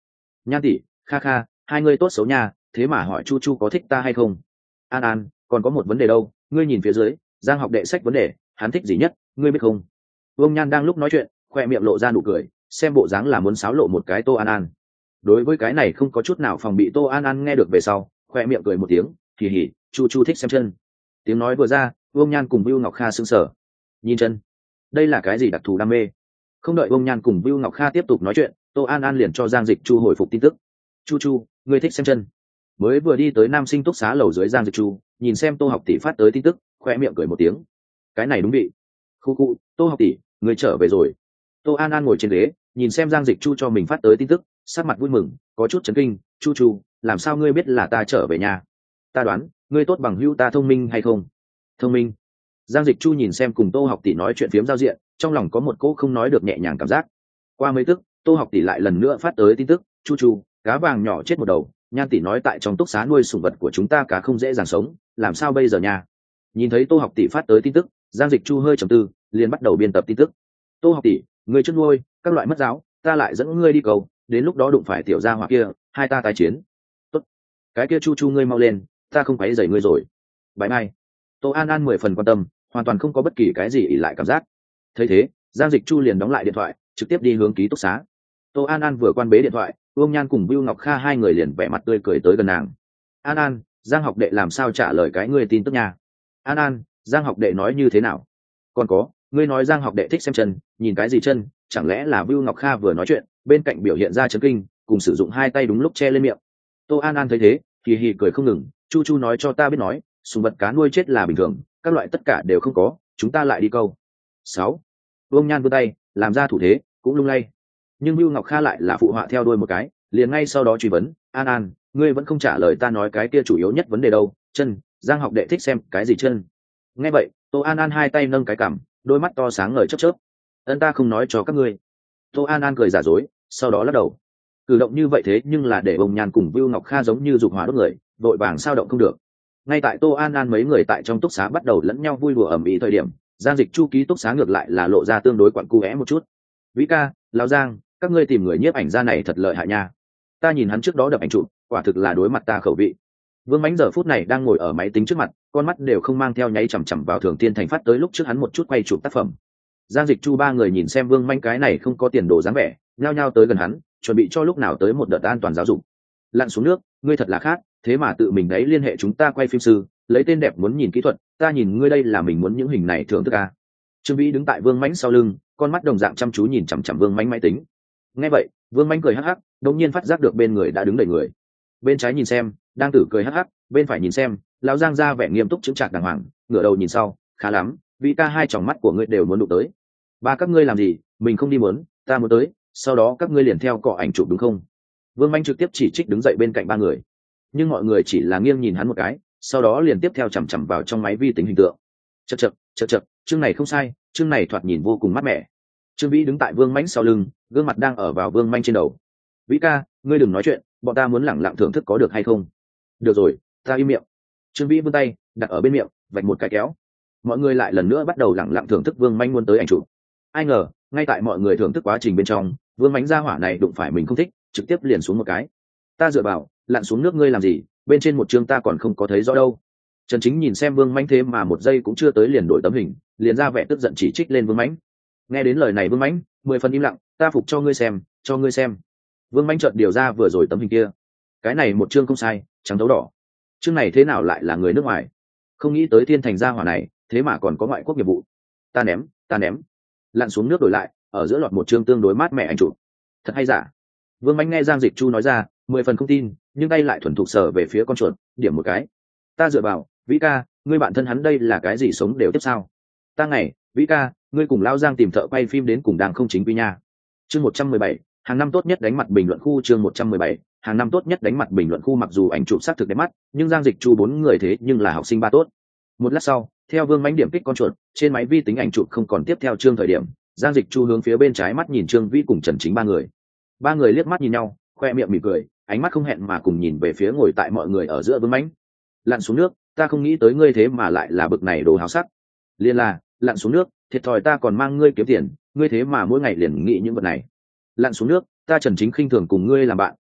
A: Nhan tỷ, kha kha, hai ngươi tốt xấu nha, thế mà hỏi chu chu có thích ta hay không. An An, còn có một vấn đề đâu, ngươi nhìn phía dưới, Giang học đệ sách vấn đề, hắn thích gì nhất, ngươi biết không? Vương Nhan đang lúc nói chuyện, khoe miệng lộ ra nụ cười, xem bộ dáng là muốn xáo lộ một cái Tô An An. Đối với cái này không có chút nào phòng bị, Tô An An nghe được về sau, khoe miệng cười một tiếng, kỳ hỉ, chu chu thích xem chân. Tiếng nói vừa ra, Vương Nhan cùng Vưu Ngọc Kha sững sờ. Nhìn chân, đây là cái gì đặc thù đam mê? Không đợi Vương Nhan cùng Vưu Ngọc Kha tiếp tục nói chuyện, Tô An An liền cho Giang Dịch Chu hồi phục tin tức. Chu chu, ngươi thích xem chân. Mới vừa đi tới nam sinh túc xá lầu dưới, Giang Dịch Chu nhìn xem Tô học tỷ phát tới tin tức, khoe miệng cười một tiếng. Cái này đúng vị. Khu khu, Tô học tỷ, ngươi trở về rồi. Tô An An ngồi trên ghế, nhìn xem Giang Dịch Chu cho mình phát tới tin tức, sắc mặt vui mừng, có chút chấn kinh. Chu chu, làm sao ngươi biết là ta trở về nhà? Ta đoán, ngươi tốt bằng hữu ta thông minh hay không? Thông minh. Giang Dịch Chu nhìn xem cùng Tô học tỷ nói chuyện phiếm giao diện, trong lòng có một cỗ không nói được nhẹ nhàng cảm giác. Qua mấy tức, Tô học tỷ lại lần nữa phát tới tin tức. Chu chu, cá vàng nhỏ chết một đầu, Nhan tỷ nói tại trong túc xá nuôi sủng vật của chúng ta cá không dễ dàng sống, làm sao bây giờ nha? Nhìn thấy Tô học tỷ phát tới tin tức, Giang Dịch Chu hơi trầm tư, liền bắt đầu biên tập tin tức. Tô học tỷ, ngươi trước nuôi các loại mất giáo, ta lại dẫn ngươi đi cầu, đến lúc đó đụng phải tiểu gia hỏa kia, hai ta tái chiến. Tốt, cái kia Chu chu ngươi mau lên, ta không quấy rầy ngươi rồi. Bye bye. Tô An An mười phần quan tâm, hoàn toàn không có bất kỳ cái gì ỷ lại cảm giác. Thấy thế, Giang Dịch Chu liền đóng lại điện thoại, trực tiếp đi hướng ký túc xá. Tô An An vừa quan bế điện thoại, Vương Nhan cùng Vưu Ngọc Kha hai người liền vẻ mặt tươi cười tới gần nàng. An An, Giang học đệ làm sao trả lời cái ngươi tin tức nha? An An, Giang học đệ nói như thế nào? Còn có, ngươi nói Giang học đệ thích xem chân, nhìn cái gì chân? Chẳng lẽ là Vưu Ngọc Kha vừa nói chuyện, bên cạnh biểu hiện ra chấn kinh, cùng sử dụng hai tay đúng lúc che lên miệng. Tô An An thấy thế, hì hì cười không ngừng. Chu chu nói cho ta biết nói, sùng vật cá nuôi chết là bình thường, các loại tất cả đều không có, chúng ta lại đi câu. Sáu. Vương Nhan vươn tay, làm ra thủ thế, cũng lung lay. Nhưng Vưu Ngọc Kha lại là phụ họa theo đuôi một cái, liền ngay sau đó truy vấn, An An, ngươi vẫn không trả lời ta nói cái kia chủ yếu nhất vấn đề đâu, chân, Giang học đệ thích xem cái gì chân? Nghe vậy, Tô An An hai tay nâng cái cằm, đôi mắt to sáng ngời chớp chớp. Ân ta không nói cho các ngươi. Tô An An cười giả dối, sau đó lắc đầu. Cử động như vậy thế nhưng là để Bồng Nhan cùng Vưu Ngọc Kha giống như dục hỏa đốt người, vội vàng sao động không được. Ngay tại Tô An An mấy người tại trong túc xá bắt đầu lẫn nhau vui đùa ầm ĩ thời điểm, Giang Dịch Chu ký túc xá ngược lại là lộ ra tương đối quặn cu é một chút. Vĩ ca, lão Giang, các ngươi tìm người nhiếp ảnh ra này thật lợi hại nha. Ta nhìn hắn trước đó đập ảnh chụp, quả thực là đối mặt ta khẩu vị. Vương Mánh giờ phút này đang ngồi ở máy tính trước mặt, con mắt đều không mang theo nháy chằm chằm vào Thường Tiên Thành phát tới lúc trước hắn một chút quay chụp tác phẩm. Giang Dịch Chu ba người nhìn xem Vương Mánh cái này không có tiền đồ dáng vẻ, nhao nhao tới gần hắn, chuẩn bị cho lúc nào tới một đợt an toàn giáo dục. Lặn xuống nước, ngươi thật là khác, thế mà tự mình đấy liên hệ chúng ta quay phim sư, lấy tên đẹp muốn nhìn kỹ thuật, ta nhìn ngươi đây là mình muốn những hình này thưởng thức à? Trương Vĩ đứng tại Vương Mánh sau lưng, con mắt đồng dạng chăm chú nhìn chằm chằm Vương Mánh máy tính. Nghe vậy, Vương Mánh cười hắc hắc, đột nhiên phát giác được bên người đã đứng đầy người. Bên trái nhìn xem, đang tử cười hắc hắc, bên phải nhìn xem, lão Giang ra vẻ nghiêm túc chững chạc đàng hoàng, ngửa đầu nhìn sau, khá lắm, Vĩ ca hai tròng mắt của ngươi đều muốn đụng tới. Ba các ngươi làm gì, mình không đi muốn, ta muốn tới, sau đó các ngươi liền theo cọ ảnh chụp đúng không? Vương Mánh trực tiếp chỉ trích đứng dậy bên cạnh ba người, nhưng mọi người chỉ là nghiêng nhìn hắn một cái, sau đó liền tiếp theo chằm chằm vào trong máy vi tính hình tượng. Chậc chậc, chậc chậc, chương này không sai, chương này thoạt nhìn vô cùng mát mẻ. Trương Vĩ đứng tại Vương Mánh sau lưng, gương mặt đang ở vào Vương Mánh trên đầu. Vĩ ca, ngươi đừng nói chuyện, bọn ta muốn lẳng lặng thưởng thức có được hay không? Được rồi, ta im miệng. Trương Vĩ vươn tay đặt ở bên miệng, vạch một cái kéo. Mọi người lại lần nữa bắt đầu lẳng lặng thưởng thức Vương Mánh muốn tới ảnh chụp. Ai ngờ, ngay tại mọi người thưởng thức quá trình bên trong, Vương Mánh ra hỏa này đụng phải mình không thích, trực tiếp liền xuống một cái. Ta dựa vào, lặn xuống nước ngươi làm gì, bên trên một chương ta còn không có thấy rõ đâu. Trần Chính nhìn xem Vương Mánh thế mà một giây cũng chưa tới liền đổi tấm hình, liền ra vẻ tức giận chỉ trích lên Vương Mánh. Nghe đến lời này Vương Mánh mười phần im lặng, ta phục cho ngươi xem, cho ngươi xem. Vương Mánh chợt điều ra vừa rồi tấm hình kia. Cái này một chương không sai, trắng thấu đỏ. Chương này thế nào lại là người nước ngoài? Không nghĩ tới Thiên Thành gia hỏa này, thế mà còn có ngoại quốc nghiệp vụ. Ta ném, ta ném. Lặn xuống nước đổi lại, ở giữa loạt một chương tương đối mát mẻ ảnh chụp. Thật hay giả? Vương Mánh nghe Giang Dịch Chu nói ra, mười phần không tin, nhưng tay lại thuần thục sờ về phía con chuột, điểm một cái. Ta dựa vào, Vĩ ca, ngươi bạn thân hắn đây là cái gì sống đều tiếp sao? Ta ngày, Vĩ ca, ngươi cùng Lão Giang tìm thợ quay phim đến cùng đang không chính quy nha. Chương một trăm mười bảy, hàng năm tốt nhất đánh mặt bình luận khu. Chương một trăm mười bảy, hàng năm tốt nhất đánh mặt bình luận khu. Mặc dù ảnh chụp xác thực đẹp mắt, nhưng Giang Dịch Chu bốn người thế nhưng là học sinh ba tốt. Một lát sau, theo Vương Mánh điểm kích con chuột, trên máy vi tính ảnh chụp không còn tiếp theo chương thời điểm, Giang Dịch Chu hướng phía bên trái mắt nhìn Trương Vĩ cùng Trần Chính ba người. Ba người liếc mắt nhìn nhau, khoe miệng mỉm cười, ánh mắt không hẹn mà cùng nhìn về phía ngồi tại mọi người ở giữa Vương Mánh. Lặn xuống nước, ta không nghĩ tới ngươi thế mà lại là bực này đồ háo sắc. Liên là, lặn xuống nước, thiệt thòi ta còn mang ngươi kiếm tiền, ngươi thế mà mỗi ngày liền nghĩ những vật này. Lặn xuống nước, ta Trần Chính khinh thường cùng ngươi làm bạn,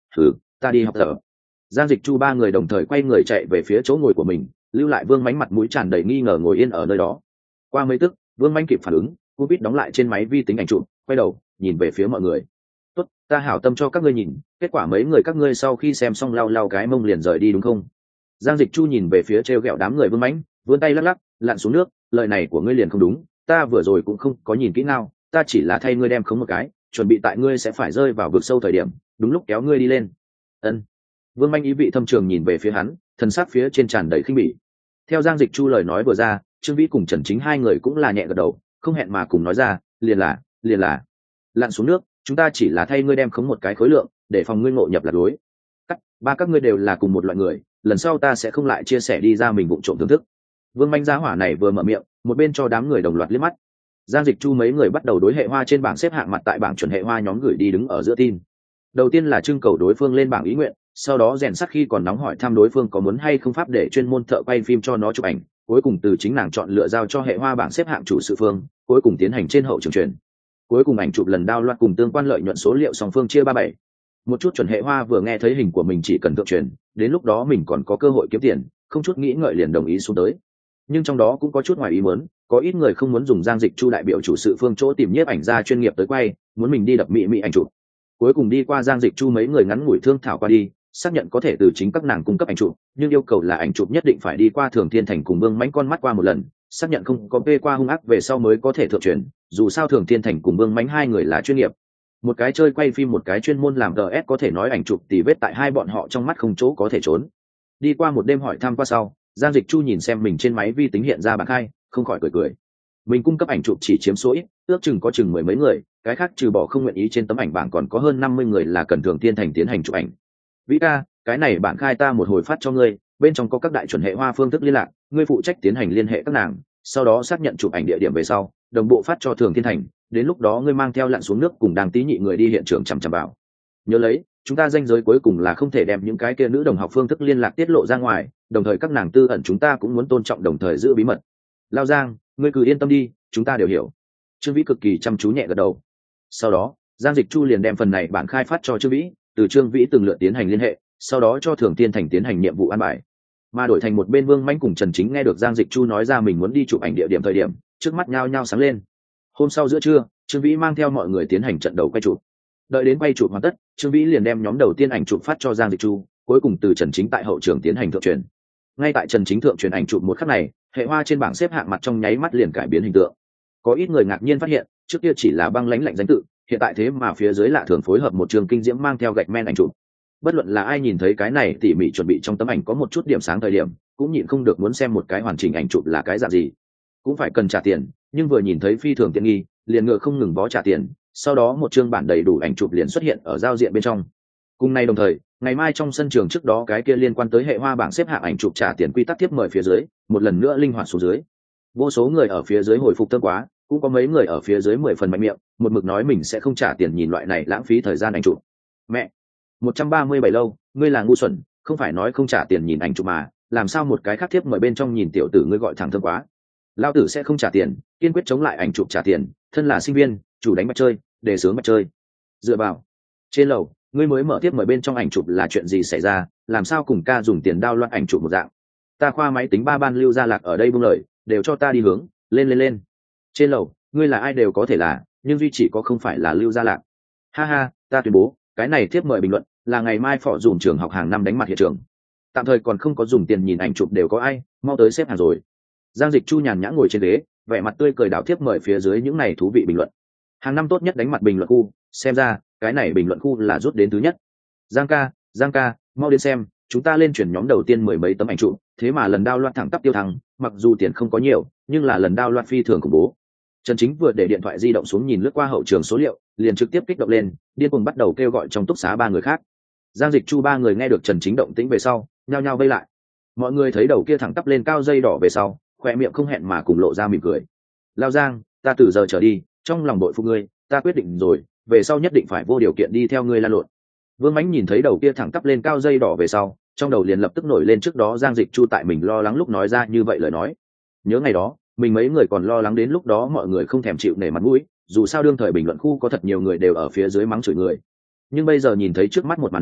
A: thử ta đi học thở. Giang Dịch Chu ba người đồng thời quay người chạy về phía chỗ ngồi của mình, lưu lại Vương Mánh mặt mũi tràn đầy nghi ngờ ngồi yên ở nơi đó. Qua mấy tức, Vương Mánh kịp phản ứng, Cupid đóng lại trên máy vi tính ảnh chụp, quay đầu nhìn về phía mọi người. Tốt, ta hảo tâm cho các ngươi nhìn, kết quả mấy người các ngươi sau khi xem xong lau lau cái mông liền rời đi đúng không? Giang Dịch Chu nhìn về phía treo gẹo đám người Vương Mánh, vươn tay lắc lắc, lặn xuống nước, lời này của ngươi liền không đúng, ta vừa rồi cũng không có nhìn kỹ nào, ta chỉ là thay ngươi đem khống một cái, chuẩn bị tại ngươi sẽ phải rơi vào vực sâu thời điểm, đúng lúc kéo ngươi đi lên. Ân. Vương Manh ý vị thâm trường nhìn về phía hắn, thần sắc phía trên tràn đầy khinh bỉ. Theo Giang Dịch Chu lời nói vừa ra, Trương Vĩ cùng Trần Chính hai người cũng là nhẹ gật đầu, không hẹn mà cùng nói ra, liền là, liền là, lặn xuống nước, chúng ta chỉ là thay ngươi đem khống một cái khối lượng, để phòng ngươi ngộ nhập lạc lối. Cắt, ba các ngươi đều là cùng một loại người, lần sau ta sẽ không lại chia sẻ đi ra mình vụng trộm thưởng thức. Vương Manh giá hỏa này vừa mở miệng, một bên cho đám người đồng loạt liếc mắt. Giang Dịch Chu mấy người bắt đầu đối hệ hoa trên bảng xếp hạng mặt tại bảng chuẩn hệ hoa nhóm gửi đi đứng ở giữa tin. Đầu tiên là trưng cầu đối phương lên bảng ý nguyện, sau đó rèn sắt khi còn nóng hỏi thăm đối phương có muốn hay không pháp để chuyên môn thợ quay phim cho nó chụp ảnh, cuối cùng từ chính nàng chọn lựa giao cho hệ hoa bảng xếp hạng chủ sự phương, cuối cùng tiến hành trên hậu trường truyền. Cuối cùng ảnh chụp lần đao loạt cùng tương quan lợi nhuận số liệu song phương chia ba bảy. Một chút chuẩn hệ hoa vừa nghe thấy hình của mình chỉ cần thượng truyền, đến lúc đó mình còn có cơ hội kiếm tiền, không chút nghĩ ngợi liền đồng ý xuống tới. Nhưng trong đó cũng có chút ngoài ý muốn, có ít người không muốn dùng Giang Dịch Chu đại biểu chủ sự phương chỗ tìm nhiếp ảnh gia chuyên nghiệp tới quay, muốn mình đi đập mỹ mỹ ảnh chụp. Cuối cùng đi qua Giang Dịch Chu mấy người ngắn ngủi thương thảo qua đi, xác nhận có thể từ chính các nàng cung cấp ảnh chụp, nhưng yêu cầu là ảnh chụp nhất định phải đi qua Thường Thiên Thành cùng Vương Mãnh con mắt qua một lần, xác nhận không có vê qua hung ác về sau mới có thể thượng truyền, dù sao Thường Thiên Thành cùng Vương Mãnh hai người là chuyên nghiệp. Một cái chơi quay phim một cái chuyên môn làm đê ét có thể nói ảnh chụp tỉ vết tại hai bọn họ trong mắt không chỗ có thể trốn. Đi qua một đêm hỏi thăm qua sau, Giang Dịch Chu nhìn xem mình trên máy vi tính hiện ra bảng khai, không khỏi cười cười. Mình cung cấp ảnh chụp chỉ chiếm số ít, ước chừng có chừng mười mấy người, cái khác trừ bỏ không nguyện ý trên tấm ảnh bảng còn có hơn năm mươi người là cần Thường Thiên Thành tiến hành chụp ảnh. Vĩ ca, cái này bảng khai ta một hồi phát cho ngươi, bên trong có các đại chuẩn hệ hoa phương thức liên lạc, ngươi phụ trách tiến hành liên hệ các nàng, sau đó xác nhận chụp ảnh địa điểm về sau, đồng bộ phát cho Thường Thiên Thành, đến lúc đó ngươi mang theo lặn xuống nước cùng đang tí nhị người đi hiện trường chằm chằm vào. Nhớ lấy, chúng ta danh giới cuối cùng là không thể đem những cái kia nữ đồng học phương thức liên lạc tiết lộ ra ngoài, đồng thời các nàng tư ẩn chúng ta cũng muốn tôn trọng đồng thời giữ bí mật. Lao Giang, ngươi cứ yên tâm đi, chúng ta đều hiểu. Trương Vĩ cực kỳ chăm chú nhẹ gật đầu. Sau đó, Giang Dịch Chu liền đem phần này bản khai phát cho Trương Vĩ, từ Trương Vĩ từng lượt tiến hành liên hệ, sau đó cho Thường Thiên Thành tiến hành nhiệm vụ an bài. Mà đổi thành một bên Vương Mãnh cùng Trần Chính nghe được Giang Dịch Chu nói ra mình muốn đi chụp ảnh địa điểm thời điểm, trước mắt nhao nhao sáng lên. Hôm sau giữa trưa, Trương Vĩ mang theo mọi người tiến hành trận đầu quay chụp. Đợi đến quay chụp hoàn tất, Trương Vĩ liền đem nhóm đầu tiên ảnh chụp phát cho Giang Dịch Chu, cuối cùng từ Trần Chính tại hậu trường tiến hành thượng truyền. Ngay tại Trần Chính thượng truyền ảnh chụp một khắc này, hệ hoa trên bảng xếp hạng mặt trong nháy mắt liền cải biến hình tượng. Có ít người ngạc nhiên phát hiện, trước kia chỉ là băng lãnh lạnh danh tự, hiện tại thế mà phía dưới lạ thường phối hợp một trường kinh diễm mang theo gạch men ảnh chụp. Bất luận là ai nhìn thấy cái này tỉ mỉ chuẩn bị trong tấm ảnh có một chút điểm sáng thời điểm, cũng nhịn không được muốn xem một cái hoàn chỉnh ảnh chụp là cái dạng gì. Cũng phải cần trả tiền, nhưng vừa nhìn thấy phi thường tiện nghi, liền ngựa không ngừng bó trả tiền, sau đó một chương bản đầy đủ ảnh chụp liền xuất hiện ở giao diện bên trong. Cùng nay đồng thời, ngày mai trong sân trường trước đó cái kia liên quan tới hệ hoa bảng xếp hạng ảnh chụp trả tiền quy tắc tiếp mời phía dưới, một lần nữa linh hoạt xuống dưới. Vô số người ở phía dưới hồi phục tâm quá, cũng có mấy người ở phía dưới mười phần mạnh miệng, một mực nói mình sẽ không trả tiền nhìn loại này lãng phí thời gian ảnh chụp. Mẹ, một trăm ba mươi bảy lâu, ngươi là ngu xuẩn, không phải nói không trả tiền nhìn ảnh chụp mà, làm sao một cái khác tiếp mời bên trong nhìn tiểu tử ngươi gọi thẳng thơm quá. Lão tử sẽ không trả tiền, kiên quyết chống lại ảnh chụp trả tiền, thân là sinh viên, chủ đánh mặt chơi, đề sướng mặt chơi. Dựa vào. Trên lầu, ngươi mới mở tiếp mời bên trong ảnh chụp là chuyện gì xảy ra, làm sao cùng ca dùng tiền đao loạn ảnh chụp một dạng. Ta khoa máy tính ba ban Lưu Gia Lạc ở đây buông lời, đều cho ta đi hướng, lên lên lên. Trên lầu, ngươi là ai đều có thể là, nhưng duy chỉ có không phải là Lưu Gia Lạc. Ha ha, ta tuyên bố, cái này tiếp mời bình luận là ngày mai phỏ dùng trường học hàng năm đánh mặt hiện trường. Tạm thời còn không có dùng tiền nhìn ảnh chụp đều có ai, mau tới xếp hàng rồi. Giang Dịch Chu nhàn nhã ngồi trên ghế, vẻ mặt tươi cười đảo tiếp mời phía dưới những này thú vị bình luận. Hàng năm tốt nhất đánh mặt bình luận khu, xem ra cái này bình luận khu là rút đến thứ nhất. Giang ca, Giang ca, mau đến xem, chúng ta lên chuyển nhóm đầu tiên mười mấy tấm ảnh chụp, thế mà lần đao loạt thẳng tắp tiêu thăng, mặc dù tiền không có nhiều, nhưng là lần đao loạt phi thường khủng bố. Trần Chính vừa để điện thoại di động xuống nhìn lướt qua hậu trường số liệu, liền trực tiếp kích động lên, điên cuồng bắt đầu kêu gọi trong túc xá ba người khác. Giang Dịch Chu ba người nghe được Trần Chính động tĩnh về sau, nhao nhao vây lại. Mọi người thấy đầu kia thẳng tắp lên cao dây đỏ về sau, khoe miệng không hẹn mà cùng lộ ra mỉm cười. Lao Giang, ta từ giờ trở đi, trong lòng đội phục ngươi, ta quyết định rồi, về sau nhất định phải vô điều kiện đi theo ngươi lan lộn. Vương Mãnh nhìn thấy đầu kia thẳng tắp lên cao dây đỏ về sau, trong đầu liền lập tức nổi lên trước đó Giang Dịch Chu tại mình lo lắng lúc nói ra như vậy lời nói. Nhớ ngày đó, mình mấy người còn lo lắng đến lúc đó mọi người không thèm chịu nể mặt mũi, dù sao đương thời bình luận khu có thật nhiều người đều ở phía dưới mắng chửi người. Nhưng bây giờ nhìn thấy trước mắt một màn này,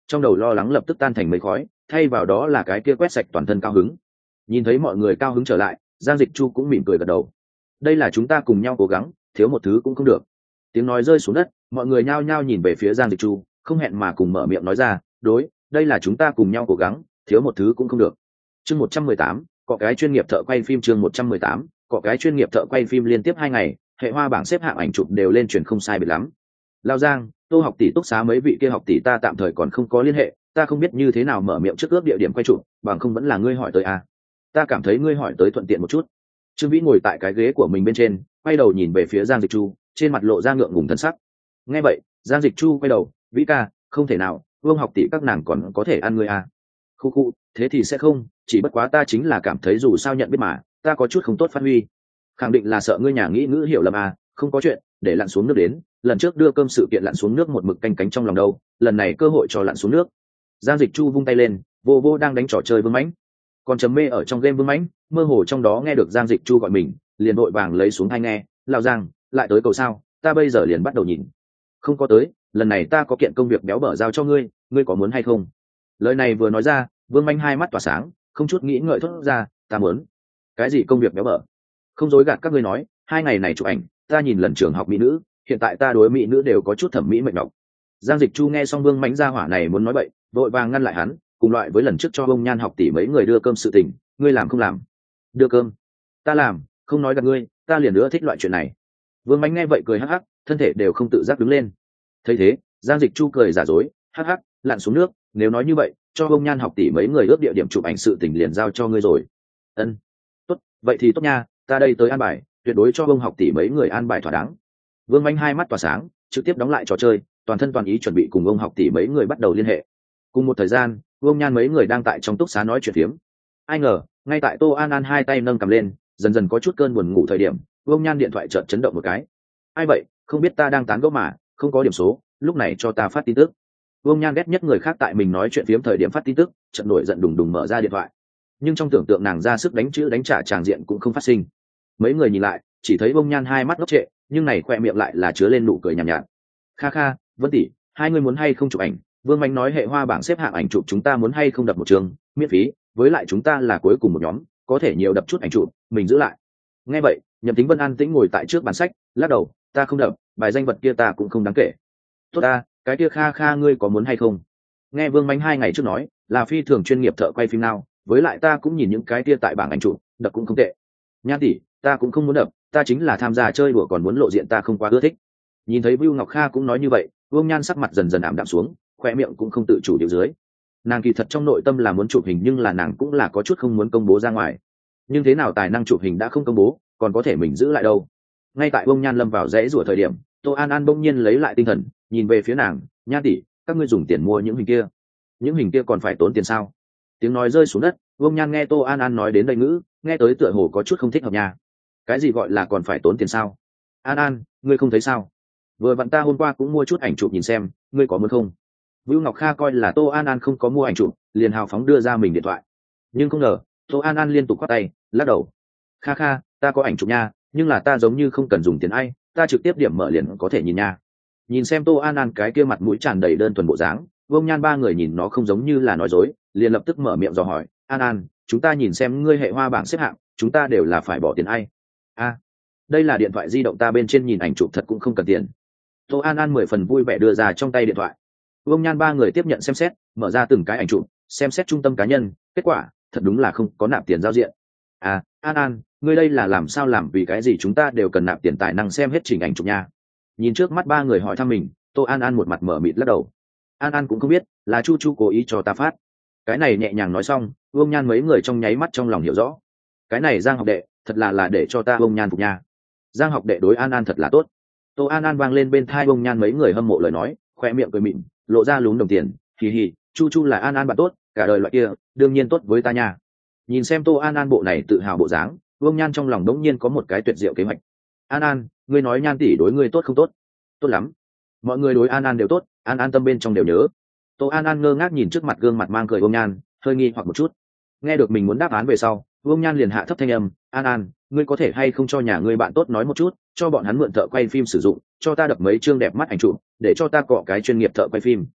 A: trong đầu lo lắng lập tức tan thành mấy khói, thay vào đó là cái kia quét sạch toàn thân cao hứng. Nhìn thấy mọi người cao hứng trở lại, Giang Dịch Chu cũng mỉm cười gật đầu. Đây là chúng ta cùng nhau cố gắng, thiếu một thứ cũng không được. Tiếng nói rơi xuống đất, mọi người nhao nhao nhìn về phía Giang Dịch Chu, không hẹn mà cùng mở miệng nói ra, đối, đây là chúng ta cùng nhau cố gắng, thiếu một thứ cũng không được. Chương một trăm mười tám, có cái chuyên nghiệp thợ quay phim chương một trăm mười tám, có cái chuyên nghiệp thợ quay phim liên tiếp hai ngày, hệ hoa bảng xếp hạng ảnh chụp đều lên truyền không sai biệt lắm. Lao Giang, Tô học tỷ túc xá mấy vị kia học tỷ ta tạm thời còn không có liên hệ, ta không biết như thế nào mở miệng trước ước địa điểm quay chụp, bằng không vẫn là ngươi hỏi tới à. Ta cảm thấy ngươi hỏi tới thuận tiện một chút. Trương Vĩ ngồi tại cái ghế của mình bên trên, quay đầu nhìn về phía Giang Dịch Chu, trên mặt lộ ra ngượng ngùng thân sắc. Nghe vậy, Giang Dịch Chu quay đầu, Vĩ ca, không thể nào, Vương học tỷ các nàng còn có thể ăn ngươi à. Khu khu, thế thì sẽ không, chỉ bất quá ta chính là cảm thấy dù sao nhận biết mà, ta có chút không tốt phát huy. Khẳng định là sợ ngươi nhà nghĩ ngữ hiểu lầm à, không có chuyện, để lặn xuống nước đến, lần trước đưa cơm sự kiện lặn xuống nước một mực canh cánh trong lòng đâu, lần này cơ hội cho lặn xuống nước. Giang Dịch Chu vung tay lên, vô vô đang đánh trò chơi Vương Mãnh, còn chấm mê ở trong game Vương Mãnh, mơ hồ trong đó nghe được Giang Dịch Chu gọi mình, liền vội vàng lấy xuống tai nghe, lao Giang, lại tới cầu sao, ta bây giờ liền bắt đầu nhìn. Không có tới, lần này ta có kiện công việc béo bở giao cho ngươi, ngươi có muốn hay không? Lời này vừa nói ra, Vương Mãnh hai mắt tỏa sáng, không chút nghĩ ngợi thốt ra, ta muốn. Cái gì công việc béo bở? Không dối gạt các ngươi nói, hai ngày này chụp ảnh, ta nhìn lần trường học mỹ nữ, hiện tại ta đối mỹ nữ đều có chút thẩm mỹ mệt nhọc. Giang Dịch Chu nghe xong Vương Mãnh gia hỏa này muốn nói bậy, vội vàng ngăn lại hắn, cùng loại với lần trước cho ông Nhan học tỷ mấy người đưa cơm sự tình, ngươi làm không làm? Đưa cơm? Ta làm, không nói gặp ngươi, ta liền nữa thích loại chuyện này. Vương Mãnh nghe vậy cười hắc hắc, thân thể đều không tự giác đứng lên. Thấy thế, Giang Dịch Chu cười giả dối, hắc hắc, lặn xuống nước, nếu nói như vậy, cho ông Nhan học tỷ mấy người ước địa điểm chụp ảnh sự tình liền giao cho ngươi rồi. Ân, tốt, vậy thì tốt nha, ta đây tới an bài, tuyệt đối cho ông học tỷ mấy người an bài thỏa đáng. Vương Mãnh hai mắt tỏa sáng, trực tiếp đóng lại trò chơi, toàn thân toàn ý chuẩn bị cùng ông học tỷ mấy người bắt đầu liên hệ. Cùng một thời gian, Vương Nhan mấy người đang tại trong túc xá nói chuyện phiếm. Ai ngờ, ngay tại Tô An An hai tay nâng cầm lên, dần dần có chút cơn buồn ngủ thời điểm, Vương Nhan điện thoại chợt chấn động một cái. Ai vậy, không biết ta đang tán gẫu mà, không có điểm số, lúc này cho ta phát tin tức. Vương Nhan ghét nhất người khác tại mình nói chuyện phiếm thời điểm phát tin tức, chợt nổi giận đùng đùng mở ra điện thoại. Nhưng trong tưởng tượng nàng ra sức đánh chữ đánh trả tràng diện cũng không phát sinh. Mấy người nhìn lại, chỉ thấy Vương Nhan hai mắt ngốc trệ, nhưng này khoe miệng lại là chứa lên nụ cười nhàn nhạt, nhạt. Kha kha, Vân tỷ, hai người muốn hay không chụp ảnh? Vương Mạnh nói hệ hoa bảng xếp hạng ảnh chụp chúng ta muốn hay không đập một trường, miễn phí, với lại chúng ta là cuối cùng một nhóm, có thể nhiều đập chút ảnh chụp, mình giữ lại. Nghe vậy, Nhậm Tính Vân an tĩnh ngồi tại trước bàn sách, lắc đầu, ta không đập, bài danh vật kia ta cũng không đáng kể. Tốt ta, cái kia Kha kha ngươi có muốn hay không? Nghe Vương Mạnh hai ngày trước nói, là phi thường chuyên nghiệp thợ quay phim nào, với lại ta cũng nhìn những cái kia tại bảng ảnh chụp, đập cũng không tệ. Nhan tỷ, ta cũng không muốn đập, ta chính là tham gia chơi đùa còn muốn lộ diện ta không quá ưa thích. Nhìn thấy Bưu Ngọc Kha cũng nói như vậy, Vương Nhan sắc mặt dần dần ảm đạm xuống, khoe miệng cũng không tự chủ điều dưới. Nàng kỳ thật trong nội tâm là muốn chụp hình nhưng là nàng cũng là có chút không muốn công bố ra ngoài. Nhưng thế nào tài năng chụp hình đã không công bố, còn có thể mình giữ lại đâu? Ngay tại Vương Nhan lâm vào rẽ rủa thời điểm, Tô An An bỗng nhiên lấy lại tinh thần, nhìn về phía nàng, Nhan tỷ, các ngươi dùng tiền mua những hình kia, những hình kia còn phải tốn tiền sao? Tiếng nói rơi xuống đất, Vương Nhan nghe Tô An An nói đến đây ngữ, nghe tới tựa hồ có chút không thích hợp nha. Cái gì gọi là còn phải tốn tiền sao? An An, ngươi không thấy sao? Vừa vặn ta hôm qua cũng mua chút ảnh chụp nhìn xem, ngươi có muốn không? Vũ Ngọc Kha coi là Tô An An không có mua ảnh chụp, liền hào phóng đưa ra mình điện thoại. Nhưng không ngờ, Tô An An liên tục khoát tay, lắc đầu. Kha Kha, ta có ảnh chụp nha, nhưng là ta giống như không cần dùng tiền ai, ta trực tiếp điểm mở liền có thể nhìn nha. Nhìn xem Tô An An cái kia mặt mũi tràn đầy đơn thuần bộ dáng, Vương Nhan ba người nhìn nó không giống như là nói dối, liền lập tức mở miệng dò hỏi, An An, chúng ta nhìn xem ngươi hệ hoa bảng xếp hạng, chúng ta đều là phải bỏ tiền ai? A, đây là điện thoại di động ta bên trên nhìn ảnh chụp thật cũng không cần tiền. Tô An An mười phần vui vẻ đưa ra trong tay điện thoại. Vương Nhan ba người tiếp nhận xem xét, mở ra từng cái ảnh chụp, xem xét trung tâm cá nhân, kết quả thật đúng là không có nạp tiền giao diện. À, An An, ngươi đây là làm sao làm, vì cái gì chúng ta đều cần nạp tiền tài năng xem hết trình ảnh chụp nha? Nhìn trước mắt ba người hỏi thăm mình, Tô An An một mặt mở mịt lắc đầu. An An cũng không biết, là Chu Chu cố ý cho ta phát. Cái này nhẹ nhàng nói xong, Vương Nhan mấy người trong nháy mắt trong lòng hiểu rõ. Cái này Giang học đệ, thật là là để cho ta Vương Nhan phục nha. Giang học đệ đối An An thật là tốt. Tô An An vang lên bên thai Vương Nhan mấy người hâm mộ lời nói, khoe miệng cười mịn, lộ ra lún đồng tiền, hì hì, Chu Chu là An An bạn tốt, cả đời loại kia, đương nhiên tốt với ta nha. Nhìn xem Tô An An bộ này tự hào bộ dáng, Vương Nhan trong lòng đống nhiên có một cái tuyệt diệu kế hoạch. An An, ngươi nói Nhan tỷ đối ngươi tốt không tốt? Tốt lắm. Mọi người đối An An đều tốt, An An tâm bên trong đều nhớ. Tô An An ngơ ngác nhìn trước mặt gương mặt mang cười Vương Nhan, hơi nghi hoặc một chút. Nghe được mình muốn đáp án về sau, Vương Nhan liền hạ thấp thanh âm, An An, ngươi có thể hay không cho nhà ngươi bạn tốt nói một chút, cho bọn hắn mượn thợ quay phim sử dụng, cho ta đập mấy chương đẹp mắt ảnh chụp, để cho ta cọ cái chuyên nghiệp thợ quay phim.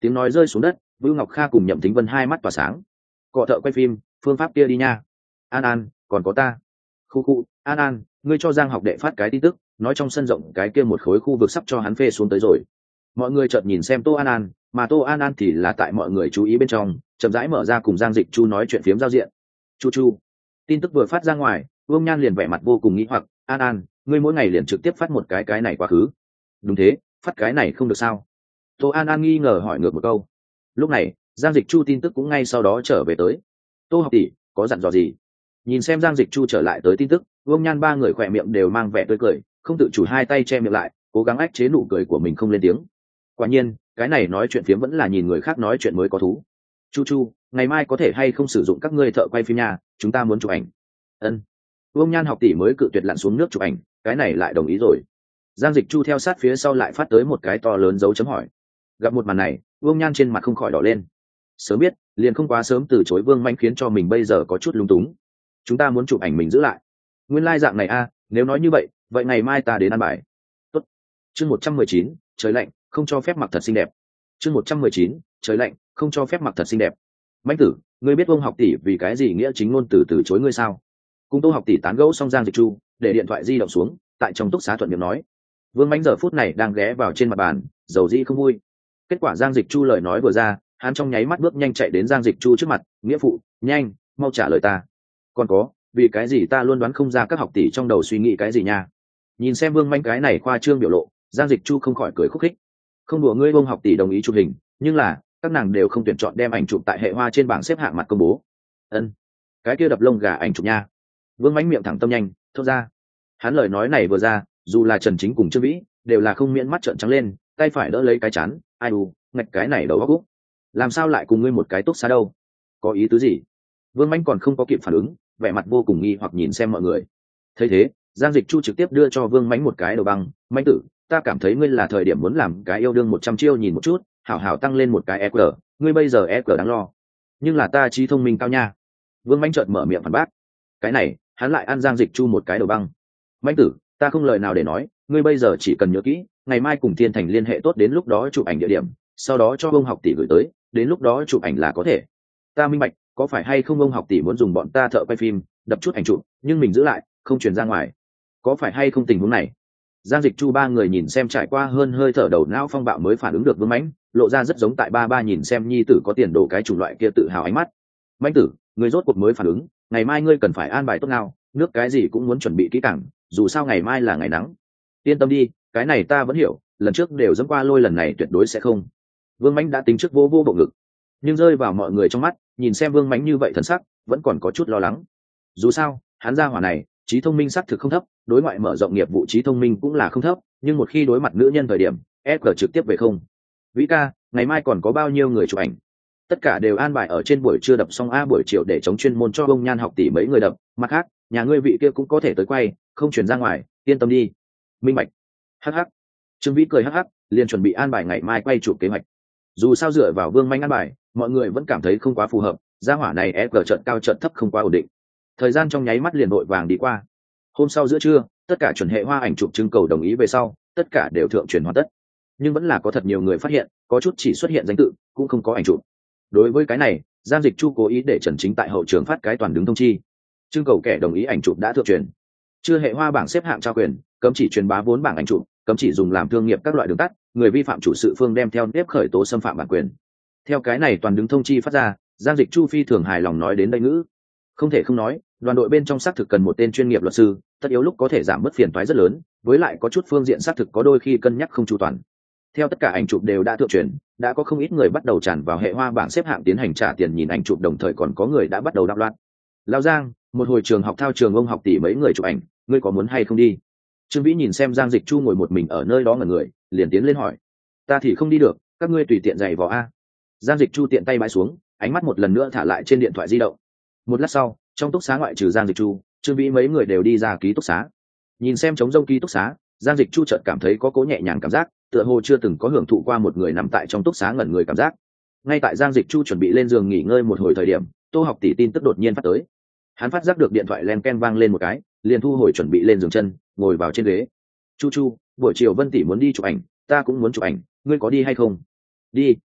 A: Tiếng nói rơi xuống đất, Vưu Ngọc Kha cùng Nhậm Thính Vân hai mắt tỏa sáng. Cọ thợ quay phim, phương pháp kia đi nha. An An, còn có ta. Khu khu, An An, ngươi cho Giang học đệ phát cái tin tức, nói trong sân rộng cái kia một khối khu vực sắp cho hắn phê xuống tới rồi. Mọi người chợt nhìn xem Tô An An, mà Tô An An thì là tại mọi người chú ý bên trong, chậm rãi mở ra cùng Giang Dịch Chu nói chuyện phiếm giao diện. Chu Chu. Tin tức vừa phát ra ngoài, Vương Nhan liền vẻ mặt vô cùng nghĩ hoặc, An An, ngươi mỗi ngày liền trực tiếp phát một cái cái này quá khứ. Đúng thế, phát cái này không được sao? Tô An An nghi ngờ hỏi ngược một câu. Lúc này, Giang Dịch Chu tin tức cũng ngay sau đó trở về tới. Tô học tỷ, có dặn dò gì? Nhìn xem Giang Dịch Chu trở lại tới tin tức, Vương Nhan ba người khỏe miệng đều mang vẻ tươi cười, không tự chủ hai tay che miệng lại, cố gắng ách chế nụ cười của mình không lên tiếng. Quả nhiên, cái này nói chuyện phiếm vẫn là nhìn người khác nói chuyện mới có thú. Chu Chu, ngày mai có thể hay không sử dụng các ngươi thợ quay phim nhà, chúng ta muốn chụp ảnh. Ân. Vương Nhan học tỷ mới cự tuyệt lặn xuống nước chụp ảnh, cái này lại đồng ý rồi. Giang Dịch Chu theo sát phía sau lại phát tới một cái to lớn dấu chấm hỏi. Gặp một màn này, Vương Nhan trên mặt không khỏi đỏ lên. Sớm biết, liền không quá sớm từ chối Vương Manh khiến cho mình bây giờ có chút lung túng. Chúng ta muốn chụp ảnh mình giữ lại. Nguyên lai dạng này a, nếu nói như vậy, vậy ngày mai ta đến ăn bài. Tốt. Chương một trăm mười chín, trời lạnh, không cho phép mặc thật xinh đẹp. Chương một trăm mười chín, trời lạnh, không cho phép mặc thật xinh đẹp. Mạnh tử, ngươi biết Vương học tỷ vì cái gì nghĩa chính ngôn từ từ chối ngươi sao? Cùng Tô học tỷ tán gẫu xong, Giang Dịch Chu để điện thoại di động xuống, tại trong túc xá thuận miệng nói. Vương Mánh giờ phút này đang ghé vào trên mặt bàn, dầu dĩ không vui. Kết quả Giang Dịch Chu lời nói vừa ra, hắn trong nháy mắt bước nhanh chạy đến Giang Dịch Chu trước mặt, nghĩa phụ, nhanh, mau trả lời ta. Còn có, vì cái gì ta luôn đoán không ra các học tỷ trong đầu suy nghĩ cái gì nha? Nhìn xem Vương Mánh cái này khoa trương biểu lộ, Giang Dịch Chu không khỏi cười khúc khích. Không đùa ngươi, Vương học tỷ đồng ý chụp hình, nhưng là các nàng đều không tuyển chọn đem ảnh chụp tại hệ hoa trên bảng xếp hạng mặt công bố. Ân, cái kia đập lông gà ảnh chụp nha. Vương Mánh miệng thẳng tâm nhanh, thốt ra. Hắn lời nói này vừa ra, dù là Trần Chính cùng Trương Vĩ đều là không miễn mắt trợn trắng lên, tay phải đỡ lấy cái chán, ai u, ngạch cái này đầu óc úc. Làm sao lại cùng ngươi một cái túc xá đâu? Có ý tứ gì? Vương Mánh còn không có kịp phản ứng, vẻ mặt vô cùng nghi hoặc nhìn xem mọi người. Thấy thế, Giang Dịch Chu trực tiếp đưa cho Vương Mánh một cái đầu băng, Mánh tử, ta cảm thấy ngươi là thời điểm muốn làm cái yêu đương một trăm chiêu nhìn một chút, hảo hảo tăng lên một cái e quy, ngươi bây giờ e quy đáng lo. Nhưng là ta trí thông minh cao nha. Vương Mánh chợt mở miệng phản bác. Cái này, hắn lại ăn Giang Dịch Chu một cái đầu băng. Mánh tử, ta không lời nào để nói, ngươi bây giờ chỉ cần nhớ kỹ, ngày mai cùng Thiên Thành liên hệ tốt, đến lúc đó chụp ảnh địa điểm, sau đó cho ông học tỷ gửi tới, đến lúc đó chụp ảnh là có thể. Ta minh bạch, có phải hay không ông học tỷ muốn dùng bọn ta thợ quay phim đập chút ảnh chụp, nhưng mình giữ lại, không truyền ra ngoài. Có phải hay không tình huống này? Giang Dịch Chu ba người nhìn xem trải qua hơn hơi thở đầu não phong bạo mới phản ứng được Vương Mãnh, lộ ra rất giống tại ba ba nhìn xem nhi tử có tiền đồ cái chủng loại kia tự hào ánh mắt. Mãnh tử, người rốt cuộc mới phản ứng, ngày mai ngươi cần phải an bài tốt nào, nước cái gì cũng muốn chuẩn bị kỹ càng, dù sao ngày mai là ngày nắng. Yên tâm đi, cái này ta vẫn hiểu, lần trước đều dẫm qua lôi, lần này tuyệt đối sẽ không. Vương Mãnh đã tính trước vô vô bộ ngực, nhưng rơi vào mọi người trong mắt, nhìn xem Vương Mãnh như vậy thần sắc, vẫn còn có chút lo lắng. Dù sao, hắn gia hỏa này, trí thông minh xác thực không thấp, đối ngoại mở rộng nghiệp vụ trí thông minh cũng là không thấp, nhưng một khi đối mặt nữ nhân thời điểm, ép giê trực tiếp về không. Vĩ ca, ngày mai còn có bao nhiêu người chụp ảnh? Tất cả đều an bài ở trên buổi trưa đập xong a, buổi chiều để chống chuyên môn cho Bông Nhan học tỷ mấy người đập, mặt khác, nhà ngươi vị kia cũng có thể tới quay, không chuyển ra ngoài, yên tâm đi. Minh bạch. Hắc hắc. Trương Vĩ cười hắc hắc, liền chuẩn bị an bài ngày mai quay chụp kế hoạch. Dù sao dựa vào Vương Manh an bài, mọi người vẫn cảm thấy không quá phù hợp, gia hỏa này ép giê trận cao trận thấp không quá ổn định. Thời gian trong nháy mắt liền vội vàng đi qua. Hôm sau giữa trưa, tất cả chuẩn hệ hoa ảnh chụp trưng cầu đồng ý về sau, tất cả đều thượng truyền hoàn tất. Nhưng vẫn là có thật nhiều người phát hiện, có chút chỉ xuất hiện danh tự, cũng không có ảnh chụp. Đối với cái này, Giang Dịch Chu cố ý để Trần Chính tại hậu trường phát cái toàn đứng thông chi. Trưng cầu kẻ đồng ý ảnh chụp đã thượng truyền. Chưa hệ hoa bảng xếp hạng trao quyền, cấm chỉ truyền bá vốn bảng ảnh chụp, cấm chỉ dùng làm thương nghiệp các loại đường tắt, người vi phạm chủ sự phương đem theo nếp khởi tố xâm phạm bản quyền. Theo cái này toàn đứng thông chi phát ra, Giang Dịch Chu phi thường hài lòng nói đến đây ngữ. Không thể không nói, đoàn đội bên trong xác thực cần một tên chuyên nghiệp luật sư, tất yếu lúc có thể giảm bớt phiền toái rất lớn, với lại có chút phương diện xác thực có đôi khi cân nhắc không chu toàn. Theo tất cả ảnh chụp đều đã thượng truyền, đã có không ít người bắt đầu tràn vào hệ hoa bảng xếp hạng tiến hành trả tiền nhìn ảnh chụp, đồng thời còn có người đã bắt đầu đạo loạn. Lao Giang, một hồi trường học thao trường ông học tỷ mấy người chụp ảnh, ngươi có muốn hay không đi? Trương Vĩ nhìn xem Giang Dịch Chu ngồi một mình ở nơi đó ngẩn người, liền tiến lên hỏi. Ta thì không đi được, các ngươi tùy tiện giày vò a. Giang Dịch Chu tiện tay bãi xuống, ánh mắt một lần nữa thả lại trên điện thoại di động. Một lát sau, trong túc xá ngoại trừ Giang Dịch Chu, Trương Vĩ mấy người đều đi ra ký túc xá. Nhìn xem trống rông ký túc xá, Giang Dịch Chu chợt cảm thấy có cố nhẹ nhàng cảm giác, tựa hồ chưa từng có hưởng thụ qua một người nằm tại trong túc xá ngẩn người cảm giác. Ngay tại Giang Dịch Chu chuẩn bị lên giường nghỉ ngơi một hồi thời điểm, Tô học tỷ tin tức đột nhiên phát tới. Hắn phát giác được điện thoại len ken vang lên một cái, liền thu hồi chuẩn bị lên giường chân, ngồi vào trên ghế. Chu Chu, buổi chiều Vân tỷ muốn đi chụp ảnh, ta cũng muốn chụp ảnh, ngươi có đi hay không? Đi.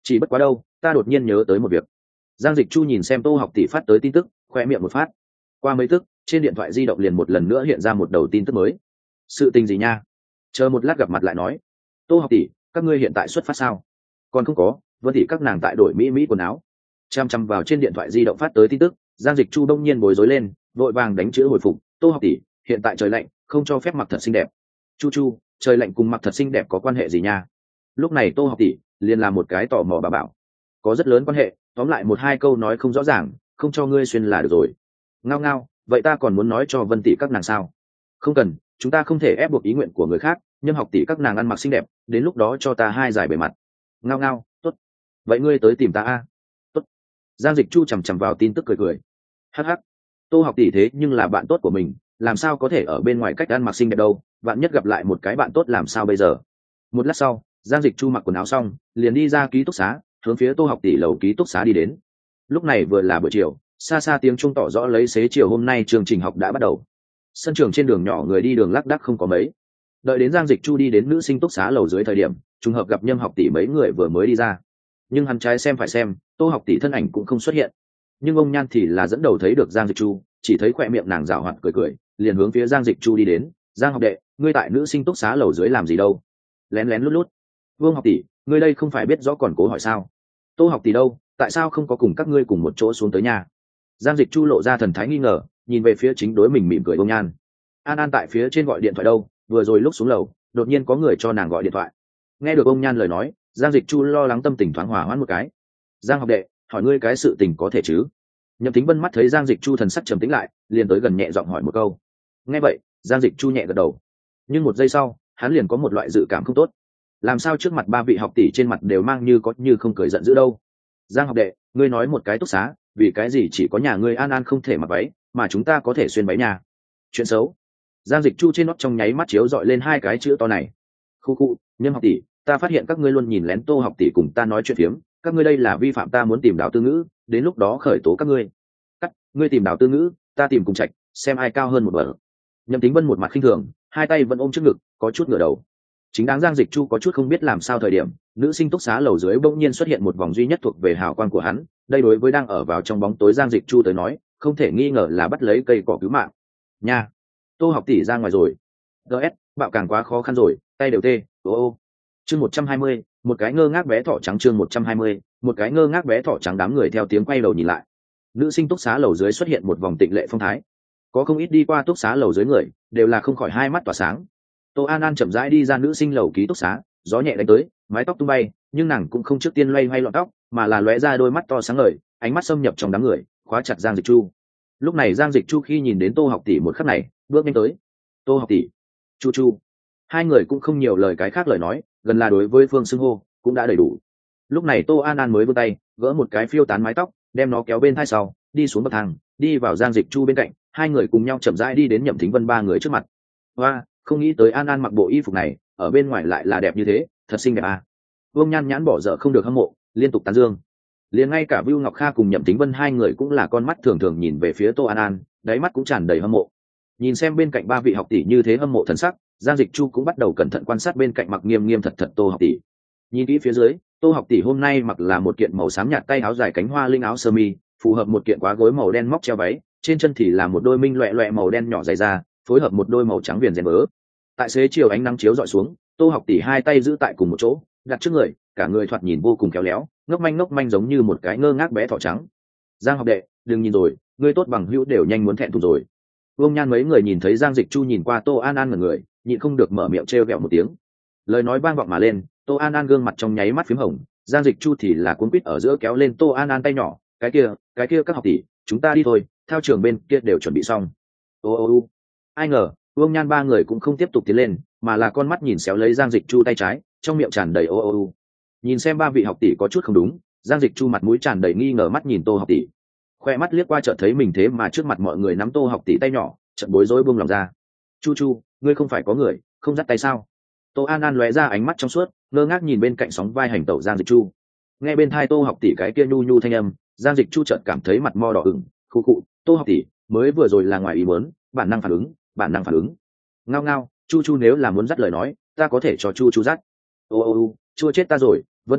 A: chỉ bất quá đâu, ta đột nhiên nhớ tới một việc. Giang Dịch Chu nhìn xem Tô học tỷ phát tới tin tức, khoe miệng một phát. Qua mấy tức, trên điện thoại di động liền một lần nữa hiện ra một đầu tin tức mới. Sự tình gì nha? Chờ một lát gặp mặt lại nói. Tô học tỷ, các ngươi hiện tại xuất phát sao? Còn không có, Vân tỷ các nàng tại đổi mỹ mỹ quần áo. Chăm chăm vào trên điện thoại di động phát tới tin tức, Giang Dịch Chu đông nhiên bối rối lên, vội vàng đánh chữ hồi phục. Tô học tỷ, hiện tại trời lạnh, không cho phép mặc thật xinh đẹp. Chu Chu, trời lạnh cùng mặc thật xinh đẹp có quan hệ gì nha? Lúc này Tô học tỷ liền làm một cái tò mò bà bảo. Có rất lớn quan hệ, tóm lại một hai câu nói không rõ ràng, không cho ngươi xuyên là được rồi. Ngao ngao, vậy ta còn muốn nói cho Vân tỷ các nàng sao? Không cần, chúng ta không thể ép buộc ý nguyện của người khác, nhưng học tỷ các nàng ăn mặc xinh đẹp, đến lúc đó cho ta hai giải bề mặt. Ngao ngao, tốt. Vậy ngươi tới tìm ta a? Tốt. Giang Dịch Chu chằm chằm vào tin tức cười cười. Hắc hắc, Tô học tỷ thế nhưng là bạn tốt của mình, làm sao có thể ở bên ngoài cách ăn mặc xinh đẹp đâu, bạn nhất gặp lại một cái bạn tốt làm sao bây giờ? Một lát sau, Giang Dịch Chu mặc quần áo xong, liền đi ra ký túc xá, hướng phía Tô học tỷ lầu ký túc xá đi đến. Lúc này vừa là buổi chiều, xa xa tiếng chuông tỏ rõ lấy xế chiều hôm nay chương trình học đã bắt đầu. Sân trường trên đường nhỏ người đi đường lác đác không có mấy. Đợi đến Giang Dịch Chu đi đến nữ sinh túc xá lầu dưới thời điểm, trùng hợp gặp Nhâm học tỷ mấy người vừa mới đi ra. Nhưng hắn trái xem phải xem, Tô học tỷ thân ảnh cũng không xuất hiện. Nhưng ông Nhan thì là dẫn đầu thấy được Giang Dịch Chu, chỉ thấy khỏe miệng nàng rảo hoạt cười cười, liền hướng phía Giang Dịch Chu đi đến. Giang học đệ, ngươi tại nữ sinh túc xá lầu dưới làm gì đâu? Lén lén lút lút. Vương học tỷ, ngươi đây không phải biết rõ còn cố hỏi sao? Tô học tỷ đâu, tại sao không có cùng các ngươi cùng một chỗ xuống tới nhà? Giang Dịch Chu lộ ra thần thái nghi ngờ, nhìn về phía chính đối mình mỉm cười ông Nhan. An An tại phía trên gọi điện thoại đâu, vừa rồi lúc xuống lầu, đột nhiên có người cho nàng gọi điện thoại. Nghe được ông Nhan lời nói, Giang Dịch Chu lo lắng tâm tình thoáng hòa hoãn một cái. Giang học đệ, hỏi ngươi cái sự tình có thể chứ? Nhậm Tính Vân mắt thấy Giang Dịch Chu thần sắc trầm tĩnh lại, liền tới gần nhẹ giọng hỏi một câu. Nghe vậy, Giang Dịch Chu nhẹ gật đầu. Nhưng một giây sau, hắn liền có một loại dự cảm không tốt. Làm sao trước mặt ba vị học tỷ trên mặt đều mang như có như không cười giận dữ đâu? Giang học đệ, ngươi nói một cái túc xá, vì cái gì chỉ có nhà ngươi An An không thể mặc váy, mà chúng ta có thể xuyên váy nhà? Chuyện xấu. Giang Dịch Chu trên nót trong nháy mắt chiếu dọi lên hai cái chữ to này. Khu khu, Nhâm học tỷ, ta phát hiện các ngươi luôn nhìn lén Tô học tỷ cùng ta nói chuyện phiếm, các ngươi đây là vi phạm ta muốn tìm Đào Tư Ngữ, đến lúc đó khởi tố các ngươi. Cắt, ngươi tìm Đào Tư Ngữ, ta tìm Cùng Trạch, xem ai cao hơn một bậc. Nhậm Tính Vân một mặt khinh thường, hai tay vẫn ôm trước ngực, có chút ngửa đầu. Chính đáng Giang Dịch Chu có chút không biết làm sao thời điểm, nữ sinh túc xá lầu dưới bỗng nhiên xuất hiện một vòng duy nhất thuộc về hào quang của hắn, đây đối với đang ở vào trong bóng tối Giang Dịch Chu tới nói, không thể nghi ngờ là bắt lấy cây cỏ cứu mạng. Nha, Tô học tỷ ra ngoài rồi. gs bạo càng quá khó khăn rồi, tay đều tê. Ô ô. Chương một trăm hai mươi, một cái ngơ ngác bé thỏ trắng. Chương một trăm hai mươi, một cái ngơ ngác bé thỏ trắng. Đám người theo tiếng quay đầu nhìn lại. Nữ sinh túc xá lầu dưới xuất hiện một vòng tịnh lệ phong thái. Có không ít đi qua túc xá lầu dưới người, đều là không khỏi hai mắt tỏa sáng. Tô An An chậm rãi đi ra nữ sinh lầu ký túc xá, gió nhẹ đánh tới, mái tóc tung bay, nhưng nàng cũng không trước tiên loay hoay lọn tóc, mà là lóe ra đôi mắt to sáng ngời, ánh mắt xâm nhập trong đám người, khóa chặt Giang Dịch Chu. Lúc này Giang Dịch Chu khi nhìn đến Tô học tỷ một khắc này, bước nhanh tới. Tô học tỷ, Chu Chu. Hai người cũng không nhiều lời cái khác lời nói, gần là đối với phương xưng hô cũng đã đầy đủ. Lúc này Tô An An mới vươn tay, gỡ một cái phiêu tán mái tóc, đem nó kéo bên thai sau, đi xuống bậc thang, đi vào Giang Dịch Chu bên cạnh, hai người cùng nhau chậm rãi đi đến Nhậm Thính Vân ba người trước mặt. Hoa, không nghĩ tới An An mặc bộ y phục này, ở bên ngoài lại là đẹp như thế, thật xinh đẹp à. Vương Nhan nhãn bỏ dở không được hâm mộ, liên tục tán dương. Liền ngay cả Vưu Ngọc Kha cùng Nhậm Thính Vân hai người cũng là con mắt thường thường nhìn về phía Tô An An, đáy mắt cũng tràn đầy hâm mộ. Nhìn xem bên cạnh ba vị học tỷ như thế hâm mộ thần sắc, Giang Dịch Chu cũng bắt đầu cẩn thận quan sát bên cạnh mặc nghiêm nghiêm thật thật Tô học tỷ. Nhìn kỹ phía dưới, Tô học tỷ hôm nay mặc là một kiện màu xám nhạt tay áo dài cánh hoa linh áo sơ mi, phù hợp một kiện quá gối màu đen móc treo váy, trên chân thì là một đôi minh loẹt loẹt màu đen nhỏ dày da, phối hợp một đôi màu trắng viền rèn vớ. Tại xế chiều ánh nắng chiếu dọi xuống, Tô học tỷ hai tay giữ tại cùng một chỗ, đặt trước người, cả người thoạt nhìn vô cùng khéo léo, ngốc manh ngốc manh giống như một cái ngơ ngác bé thỏ trắng. Giang học đệ, đừng nhìn rồi, ngươi tốt bằng hữu đều nhanh muốn thẹn thùng rồi. Vương Nhan mấy người nhìn thấy Giang Dịch Chu nhìn qua Tô An An ngẩn người, nhịn không được mở miệng trêu ghẹo một tiếng. Lời nói vang vọng mà lên, Tô An An gương mặt trong nháy mắt phím hồng, Giang Dịch Chu thì là cuốn quýt ở giữa kéo lên Tô An An tay nhỏ, cái kia, cái kia các học tỷ, chúng ta đi thôi, theo trường bên kia đều chuẩn bị xong. Ô ô ô. Ai ngờ, Vương Nhan ba người cũng không tiếp tục tiến lên, mà là con mắt nhìn xéo lấy Giang Dịch Chu tay trái, trong miệng tràn đầy ô ô ô. Nhìn xem ba vị học tỷ có chút không đúng, Giang Dịch Chu mặt mũi tràn đầy nghi ngờ mắt nhìn Tô học tỷ. Khoe mắt liếc qua chợt thấy mình thế mà trước mặt mọi người nắm Tô học tỷ tay nhỏ, chợt bối rối buông lòng ra. Chu Chu, ngươi không phải có người, không dắt tay sao? Tô An An lóe ra ánh mắt trong suốt, ngơ ngác nhìn bên cạnh sóng vai hành tẩu Giang Dịch Chu. Nghe bên thai Tô học tỷ cái kia nhu nhu thanh âm, Giang Dịch Chu chợt cảm thấy mặt mo đỏ ửng, khụ khụ, Tô học tỷ, mới vừa rồi là ngoài ý muốn, bản năng phản ứng, bản năng phản ứng. Ngao ngao, Chu Chu nếu là muốn dắt lời nói, ta có thể cho Chu Chu dắt. Ô ô ô, chua chết ta rồi, Vân tỷ,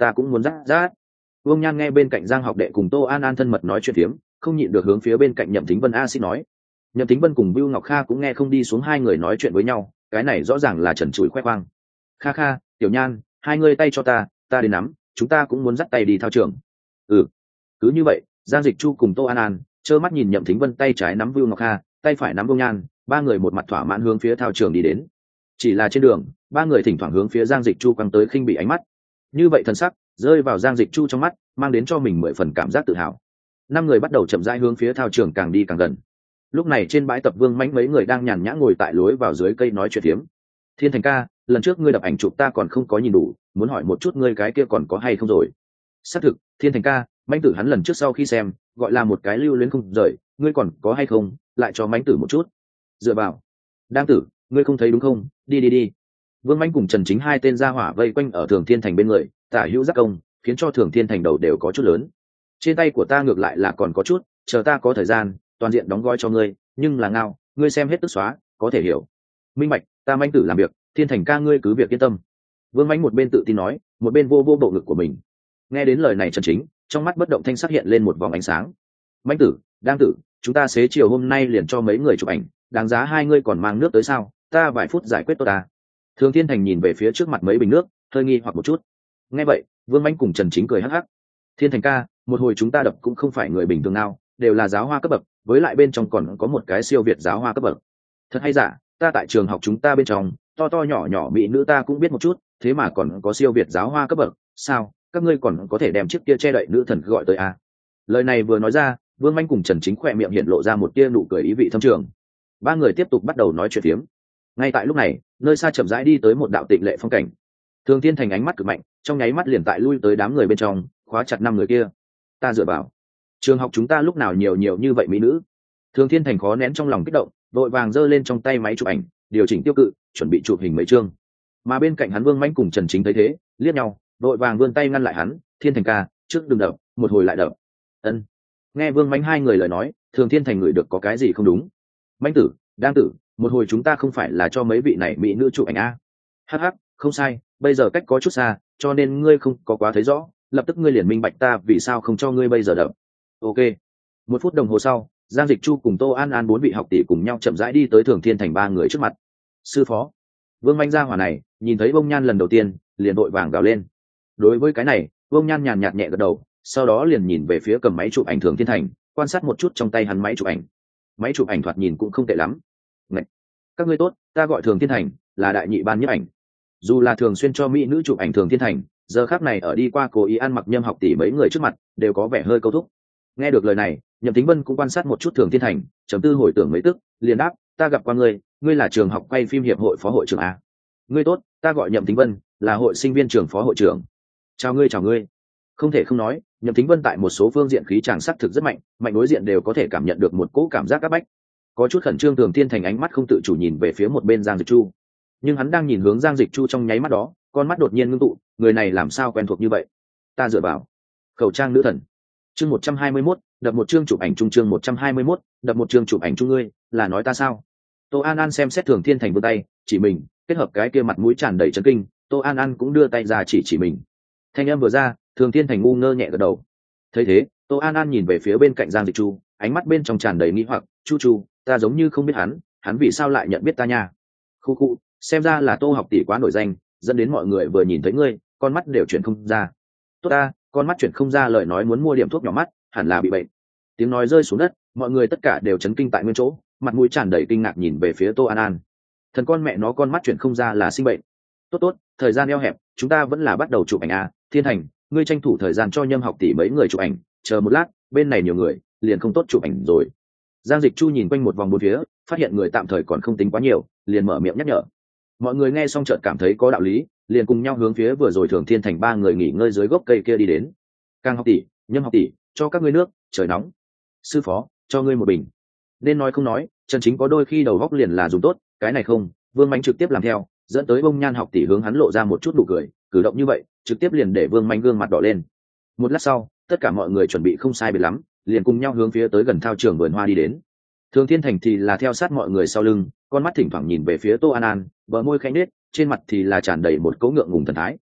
A: ta cũng muốn dắt dắt. Vương Nhan nghe bên cạnh Giang học đệ cùng Tô An An thân mật nói chuyện phiếm, không nhịn được hướng phía bên cạnh Nhậm Thính Vân a xích nói. Nhậm Thính Vân cùng Bưu Ngọc Kha cũng nghe không đi xuống hai người nói chuyện với nhau, cái này rõ ràng là trần trụi khoe khoang. Kha Kha, Tiểu Nhan, hai ngươi tay cho ta, ta đến nắm, chúng ta cũng muốn dắt tay đi thao trường. Ừ. Cứ như vậy, Giang Dịch Chu cùng Tô An An trơ mắt nhìn Nhậm Thính Vân tay trái nắm Bưu Ngọc Kha, tay phải nắm Vương Nhan, ba người một mặt thỏa mãn hướng phía thao trường đi đến. Chỉ là trên đường, ba người thỉnh thoảng hướng phía Giang Dịch Chu quăng tới khinh bị ánh mắt. Như vậy thần sắc rơi vào Giang Dịch Chu trong mắt, mang đến cho mình mười phần cảm giác tự hào. Năm người bắt đầu chậm rãi hướng phía thao trường càng đi càng gần. Lúc này trên bãi tập Vương Mãnh mấy người đang nhàn nhã ngồi tại lối vào dưới cây nói chuyện phiếm. Thiên Thành ca, lần trước ngươi đập ảnh chụp ta còn không có nhìn đủ, muốn hỏi một chút ngươi cái kia còn có hay không rồi. Xác thực, Thiên Thành ca, Mãnh tử hắn lần trước sau khi xem, gọi là một cái lưu luyến không rời, ngươi còn có hay không, lại cho Mãnh tử một chút. Dựa vào. Đang tử, ngươi không thấy đúng không, đi đi đi. Vương Mãnh cùng Trần Chính hai tên gia hỏa vây quanh ở Thường Thiên Thành bên người, tả hữu giác công, khiến cho Thường Thiên Thành đầu đều có chút lớn. Trên tay của ta ngược lại là còn có chút, chờ ta có thời gian, toàn diện đóng gói cho ngươi, nhưng là ngao, ngươi xem hết tức xóa, có thể hiểu. Minh bạch, ta Mãnh tử làm việc, Thiên Thành ca ngươi cứ việc yên tâm. Vương Mãnh một bên tự tin nói, một bên vô vô bộ ngực của mình. Nghe đến lời này Trần Chính, trong mắt bất động thanh sắc hiện lên một vòng ánh sáng. Mãnh tử, đang tử, chúng ta xế chiều hôm nay liền cho mấy người chụp ảnh, đáng giá hai ngươi còn mang nước tới sao? Ta vài phút giải quyết tốt ta. Thường Thiên Thành nhìn về phía trước mặt mấy bình nước, hơi nghi hoặc một chút. Nghe vậy, Vương Mãnh cùng Trần Chính cười hắc hắc. Thiên Thành ca, một hồi chúng ta đập cũng không phải người bình thường nào, đều là giáo hoa cấp bậc, với lại bên trong còn có một cái siêu việt giáo hoa cấp bậc. Thật hay giả, ta tại trường học chúng ta bên trong, to to nhỏ nhỏ mỹ nữ ta cũng biết một chút, thế mà còn có siêu việt giáo hoa cấp bậc, sao? Các ngươi còn có thể đem chiếc kia che đậy nữ thần gọi tới à? Lời này vừa nói ra, Vương Mãnh cùng Trần Chính khỏe miệng hiện lộ ra một tia nụ cười ý vị thâm trường. Ba người tiếp tục bắt đầu nói chuyện phiếm. Ngay tại lúc này, nơi xa chậm rãi đi tới một đạo tịnh lệ phong cảnh. Thường Thiên Thành ánh mắt cực mạnh, trong nháy mắt liền tại lui tới đám người bên trong, khóa chặt năm người kia. Ta dựa vào, trường học chúng ta lúc nào nhiều nhiều như vậy mỹ nữ. Thường Thiên Thành khó nén trong lòng kích động, vội vàng giơ lên trong tay máy chụp ảnh, điều chỉnh tiêu cự, chuẩn bị chụp hình mấy chương. Mà bên cạnh hắn Vương Mãnh cùng Trần Chính thấy thế, liếc nhau, vội vàng vươn tay ngăn lại hắn. Thiên Thành ca, trước đừng đập, một hồi lại đập. Ân. Nghe Vương Mãnh hai người lời nói, Thường Thiên Thành ngửi được có cái gì không đúng. Mãnh tử, đang tử, một hồi chúng ta không phải là cho mấy vị này mỹ nữ chụp ảnh a? Hắc hắc, không sai, bây giờ cách có chút xa, cho nên ngươi không có quá thấy rõ, lập tức ngươi liền minh bạch ta vì sao không cho ngươi bây giờ đập. Ok. Một phút đồng hồ sau, Giang Dịch Chu cùng Tô An An bốn vị học tỷ cùng nhau chậm rãi đi tới Thường Thiên Thành ba người trước mặt. Sư phó. Vương Mãnh gia hỏa này, nhìn thấy Bông Nhan lần đầu tiên, liền đội vàng gào lên. Đối với cái này, Bông Nhan nhàn nhạt nhẹ gật đầu, sau đó liền nhìn về phía cầm máy chụp ảnh Thường Thiên Thành, quan sát một chút trong tay hắn máy chụp ảnh. Máy chụp ảnh thoạt nhìn cũng không tệ lắm. Ngậy! Các ngươi tốt, ta gọi Thường Thiên Thành, là đại nhị ban nhiếp ảnh. Dù là thường xuyên cho mỹ nữ chụp ảnh Thường Thiên Thành, giờ khác này ở đi qua cố ý ăn mặc Nhâm học tỷ mấy người trước mặt, đều có vẻ hơi câu thúc. Nghe được lời này, Nhậm Thính Vân cũng quan sát một chút Thường Thiên Thành, trầm tư hồi tưởng mấy tức, liền đáp, ta gặp qua ngươi, ngươi là trường học quay phim hiệp hội phó hội trưởng a. Ngươi tốt, ta gọi Nhậm Thính Vân, là hội sinh viên trường phó hội trưởng. Chào ngươi chào ngươi. Không thể không nói, Nhậm Thính Vân tại một số phương diện khí tràng sắc thực rất mạnh, mạnh đối diện đều có thể cảm nhận được một cỗ cảm giác áp bách. Có chút khẩn trương Thường Thiên Thành ánh mắt không tự chủ nhìn về phía một bên Giang Dịch Chu, nhưng hắn đang nhìn hướng Giang Dịch Chu trong nháy mắt đó, con mắt đột nhiên ngưng tụ, người này làm sao quen thuộc như vậy? Ta dựa vào. Khẩu trang nữ thần. Chương một trăm hai mươi mốt, đập một chương chụp ảnh chung chương một trăm hai mươi mốt, đập một chương chụp ảnh chung ngươi, là nói ta sao? Tô An An xem xét Thường Thiên Thành vươn tay, chỉ mình, kết hợp cái kia mặt mũi tràn đầy chấn kinh, Tô An An cũng đưa tay ra chỉ chỉ mình. Thanh âm vừa ra, Thường Thiên Thành ngu ngơ nhẹ gật đầu. Thấy thế, Tô An An nhìn về phía bên cạnh Giang Dịch Chu, ánh mắt bên trong tràn đầy nghi hoặc, "Chu Chu, ta giống như không biết hắn, hắn vì sao lại nhận biết ta nha?" Khu khu, xem ra là Tô học tỷ quá nổi danh, dẫn đến mọi người vừa nhìn thấy ngươi, con mắt đều chuyển không ra. Tốt ta, con mắt chuyển không ra lời nói muốn mua điểm thuốc nhỏ mắt, hẳn là bị bệnh. Tiếng nói rơi xuống đất, mọi người tất cả đều chấn kinh tại nguyên chỗ, mặt mũi tràn đầy kinh ngạc nhìn về phía Tô An An. Thần con mẹ nó con mắt chuyển không ra là sinh bệnh. Tốt tốt, thời gian eo hẹp, chúng ta vẫn là bắt đầu chụp ảnh a. Thiên Thành, ngươi tranh thủ thời gian cho Nhâm học tỷ mấy người chụp ảnh, chờ một lát, bên này nhiều người, liền không tốt chụp ảnh rồi. Giang Dịch Chu nhìn quanh một vòng bốn phía, phát hiện người tạm thời còn không tính quá nhiều, liền mở miệng nhắc nhở. Mọi người nghe xong chợt cảm thấy có đạo lý, liền cùng nhau hướng phía vừa rồi Thường Thiên Thành ba người nghỉ ngơi dưới gốc cây kia đi đến. Càng học tỷ, Nhâm học tỷ, cho các ngươi nước, trời nóng. Sư phó, cho ngươi một bình. Nên nói không nói, Trần Chính có đôi khi đầu góc liền là dùng tốt, cái này không, Vương Mạnh trực tiếp làm theo, dẫn tới Bông Nhan học tỷ hướng hắn lộ ra một chút nụ cười, cử động như vậy, trực tiếp liền để Vương Mạnh gương mặt đỏ lên. Một lát sau, tất cả mọi người chuẩn bị không sai biệt lắm, liền cùng nhau hướng phía tới gần thao trường vườn hoa đi đến. Thường Thiên Thành thì là theo sát mọi người sau lưng, con mắt thỉnh thoảng nhìn về phía Tô An An, bờ môi khẽ nhếch, trên mặt thì là tràn đầy một cấu ngượng ngùng thần thái.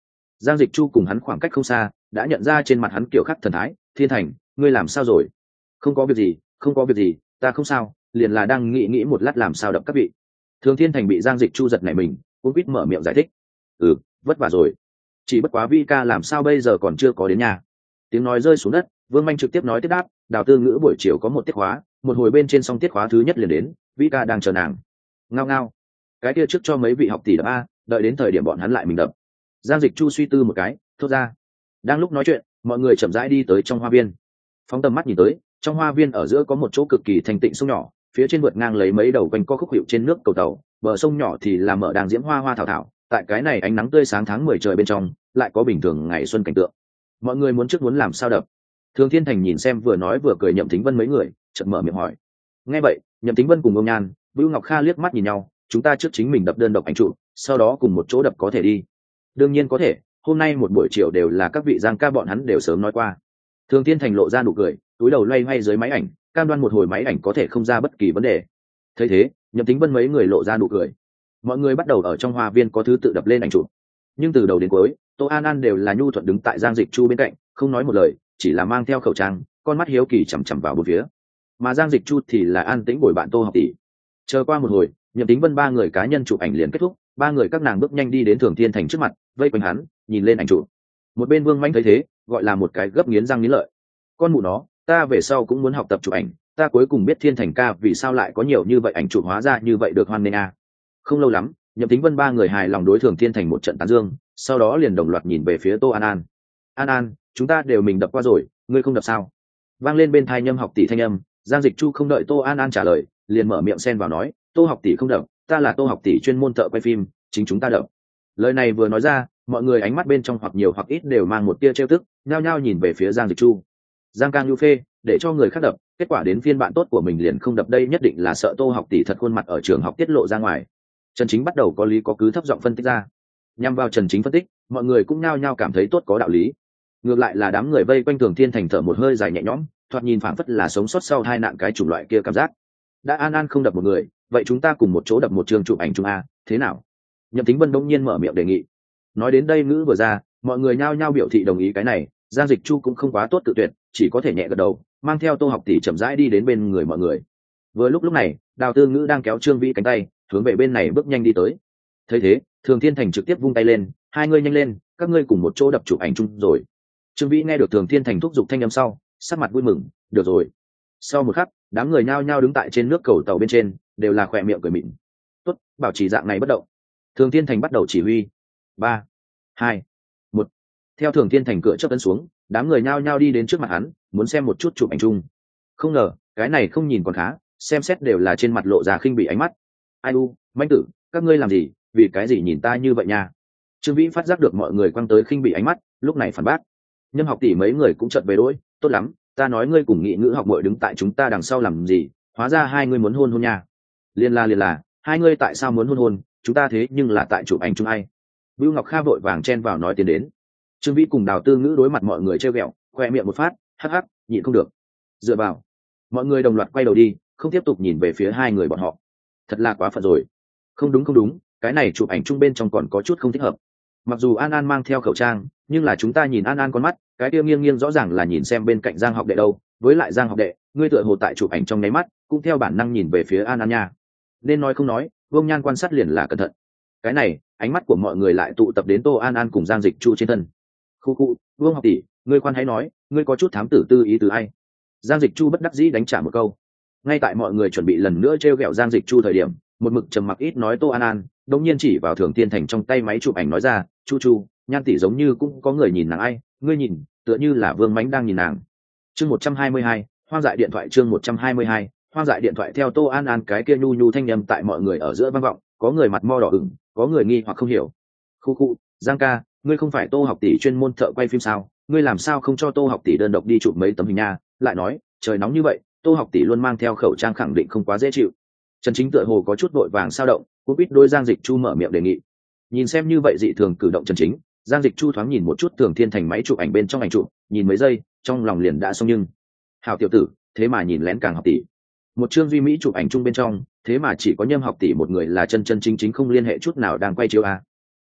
A: Giang Dịch Chu cùng hắn khoảng cách không xa, đã nhận ra trên mặt hắn kiểu khắc thần thái. Thiên Thành, ngươi làm sao rồi? Không có việc gì, không có việc gì, ta không sao, liền là đang nghĩ nghĩ một lát làm sao đập các vị. Thường Thiên Thành bị Giang Dịch Chu giật nảy mình, cũng quýt mở miệng giải thích. Ừ, vất vả rồi. Chỉ bất quá Vi ca làm sao bây giờ còn chưa có đến nhà. Tiếng nói rơi xuống đất, Vương Manh trực tiếp nói tiếp đáp. Đào Tư Ngữ buổi chiều có một tiết khóa, một hồi bên trên xong tiết khóa thứ nhất liền đến, Vi ca đang chờ nàng. Ngao ngao. Cái kia trước cho mấy vị học tỷ đập a, đợi đến thời điểm bọn hắn lại mình đập. Giang Dịch Chu suy tư một cái, thốt ra. Đang lúc nói chuyện, mọi người chậm rãi đi tới trong hoa viên. Phóng tầm mắt nhìn tới, trong hoa viên ở giữa có một chỗ cực kỳ thanh tịnh sông nhỏ, phía trên vượt ngang lấy mấy đầu quanh co khúc hiệu trên nước cầu tàu, bờ sông nhỏ thì là mở đang diễm hoa hoa thảo thảo. Tại cái này ánh nắng tươi sáng tháng mười trời bên trong, lại có bình thường ngày xuân cảnh tượng. Mọi người muốn trước muốn làm sao đập. Thường Thiên Thành nhìn xem vừa nói vừa cười Nhậm Thính Vân mấy người, chợt mở miệng hỏi. Nghe vậy, Nhậm Thính Vân cùng ông Nhan, Bưu Ngọc Kha liếc mắt nhìn nhau, chúng ta trước chính mình đập đơn độc ảnh trụ, sau đó cùng một chỗ đập có thể đi. Đương nhiên có thể, hôm nay một buổi chiều đều là các vị Giang ca bọn hắn đều sớm nói qua. Thường Thiên Thành lộ ra nụ cười, túi đầu loay hoay dưới máy ảnh, cam đoan một hồi máy ảnh có thể không ra bất kỳ vấn đề. Thấy thế, Nhậm Thính Vân mấy người lộ ra nụ cười. Mọi người bắt đầu ở trong hoa viên có thứ tự đập lên ảnh chụp. Nhưng từ đầu đến cuối, Tô An An đều là nhu thuận đứng tại Giang Dịch Chu bên cạnh, không nói một lời, chỉ là mang theo khẩu trang, con mắt hiếu kỳ chằm chằm vào bốn phía. Mà Giang Dịch Chu thì là an tĩnh bồi bạn Tô học tỷ. Chờ qua một hồi, Nhậm Thính Vân ba người cá nhân chụp ảnh liền kết thúc, ba người các nàng bước nhanh đi đến Thường Thiên Thành trước mặt, vây quanh hắn, nhìn lên ảnh chụp. Một bên Vương Manh thấy thế, gọi là một cái gấp nghiến răng nghiến lợi. Con mụ nó, ta về sau cũng muốn học tập chụp ảnh, ta cuối cùng biết Thiên Thành ca vì sao lại có nhiều như vậy ảnh chụp hóa ra như vậy được hoan nghênh a. Không lâu lắm, Nhậm Thính Vân ba người hài lòng đối Thường Thiên Thành một trận tán dương, sau đó liền đồng loạt nhìn về phía Tô An An. An An, chúng ta đều mình đập qua rồi, ngươi không đập sao? Vang lên bên tai Nhâm học tỷ thanh âm. Giang Dịch Chu không đợi Tô An An trả lời, liền mở miệng xen vào nói, Tô học tỷ không đập, ta là Tô học tỷ chuyên môn thợ quay phim, chính chúng ta đập. Lời này vừa nói ra, mọi người ánh mắt bên trong hoặc nhiều hoặc ít đều mang một tia trêu tức, nhao nhao nhìn về phía Giang Dịch Chu. Giang Cang Nhu phê, để cho người khác đập, kết quả đến phiên bạn tốt của mình liền không đập, đây nhất định là sợ Tô học tỷ thật khuôn mặt ở trường học tiết lộ ra ngoài. Trần Chính bắt đầu có lý có cứ thấp giọng phân tích ra. Nhằm vào Trần Chính phân tích, mọi người cũng nhao nhao cảm thấy tốt có đạo lý. Ngược lại là đám người vây quanh Thường Thiên Thành thở một hơi dài nhẹ nhõm, thoạt nhìn phảng phất là sống sót sau hai nạn cái chủng loại kia cảm giác. Đã An An không đập một người, vậy chúng ta cùng một chỗ đập một trường chụp ảnh chung a, thế nào? Nhậm Thính Vân đông nhiên mở miệng đề nghị. Nói đến đây ngữ vừa ra, mọi người nhao nhao biểu thị đồng ý cái này. Giang Dịch Chu cũng không quá tốt tự tuyệt, chỉ có thể nhẹ gật đầu, mang theo Tô học tỷ chậm rãi đi đến bên người mọi người. Vừa lúc lúc này, Đào Tư Ngữ đang kéo Trương Vĩ cánh tay, hướng về bên này bước nhanh đi tới. Thấy thế, Thường Thiên Thành trực tiếp vung tay lên, hai ngươi nhanh lên, các ngươi cùng một chỗ đập chụp ảnh chung rồi. Trương Vĩ nghe được Thường Thiên Thành thúc giục thanh âm sau, sắc mặt vui mừng, được rồi. Sau một khắc, đám người nhao nhao đứng tại trên nước cầu tàu bên trên, đều là khỏe miệng cười mịn. Tốt, bảo trì dạng này bất động. Thường Thiên Thành bắt đầu chỉ huy. Ba, hai, một. Theo Thường Thiên Thành cửa chớp tấn xuống, đám người nhao nhao đi đến trước mặt hắn, muốn xem một chút chụp ảnh chung. Không ngờ, cái này không nhìn còn khá, xem xét đều là trên mặt lộ ra khinh bỉ ánh mắt. Ai u, Manh tử, các ngươi làm gì, vì cái gì nhìn ta như vậy nha? Trương Vĩ phát giác được mọi người quăng tới khinh bỉ ánh mắt, lúc này phản bác. Nhâm học tỷ mấy người cũng chợt về đối, tốt lắm, ta nói ngươi cùng nghị ngữ học muội đứng tại chúng ta đằng sau làm gì, hóa ra hai ngươi muốn hôn hôn nha. Liên la liên là, hai ngươi tại sao muốn hôn hôn, chúng ta thế nhưng là tại chụp ảnh chung ai? Bưu Ngọc Kha vội vàng chen vào nói tiến đến. Trương Vĩ cùng Đào Tư Ngữ đối mặt mọi người trêu ghẹo, khoe miệng một phát, hắc hắc, nhịn không được. Dựa vào. Mọi người đồng loạt quay đầu đi, không tiếp tục nhìn về phía hai người bọn họ. Thật là quá phận rồi. Không đúng không đúng, cái này chụp ảnh chung bên trong còn có chút không thích hợp. Mặc dù An An mang theo khẩu trang, nhưng là chúng ta nhìn An An con mắt, cái kia nghiêng nghiêng rõ ràng là nhìn xem bên cạnh Giang học đệ đâu. Với lại Giang học đệ, ngươi tựa hồ tại chụp ảnh trong nháy mắt, cũng theo bản năng nhìn về phía An An nha. Nên nói không nói, Vương Nhan quan sát liền là cẩn thận. Cái này, ánh mắt của mọi người lại tụ tập đến Tô An An cùng Giang Dịch Chu trên thân. Khu khu, Vương học tỷ, ngươi khoan hãy nói, ngươi có chút thám tử tư ý từ ai? Giang Dịch Chu bất đắc dĩ đánh trả một câu. Ngay tại mọi người chuẩn bị lần nữa trêu ghẹo Giang Dịch Chu thời điểm, một mực trầm mặc ít nói Tô An An, đột nhiên chỉ vào Thường Thiên Thành trong tay máy chụp ảnh nói ra, "Chu Chu, Nhan tỷ giống như cũng có người nhìn nàng ai, ngươi nhìn, tựa như là Vương Mánh đang nhìn nàng." Chương một trăm hai mươi hai, hoang dại điện thoại chương một trăm hai mươi hai, hoang dại điện thoại theo Tô An An cái kia nhu nhu thanh âm tại mọi người ở giữa vang vọng, có người mặt mo đỏ ửng, có người nghi hoặc không hiểu. Khu khu, Giang ca, ngươi không phải Tô học tỷ chuyên môn thợ quay phim sao, ngươi làm sao không cho Tô học tỷ đơn độc đi chụp mấy tấm hình nha, lại nói, trời nóng như vậy, Tô học tỷ luôn mang theo khẩu trang khẳng định không quá dễ chịu. Trần Chính tựa hồ có chút vội vàng sao động, cũng biết đôi Giang Dịch Chu mở miệng đề nghị. Nhìn xem như vậy dị thường cử động Trần Chính, Giang Dịch Chu thoáng nhìn một chút Thường Thiên Thành máy chụp ảnh bên trong ảnh chụp, nhìn mấy giây, trong lòng liền đã xong nhưng. Hảo tiểu tử, thế mà nhìn lén càng học tỷ. Một chương duy mỹ chụp ảnh chung bên trong, thế mà chỉ có Nhâm học tỷ một người là chân chân chính chính không liên hệ chút nào đang quay chiếu a.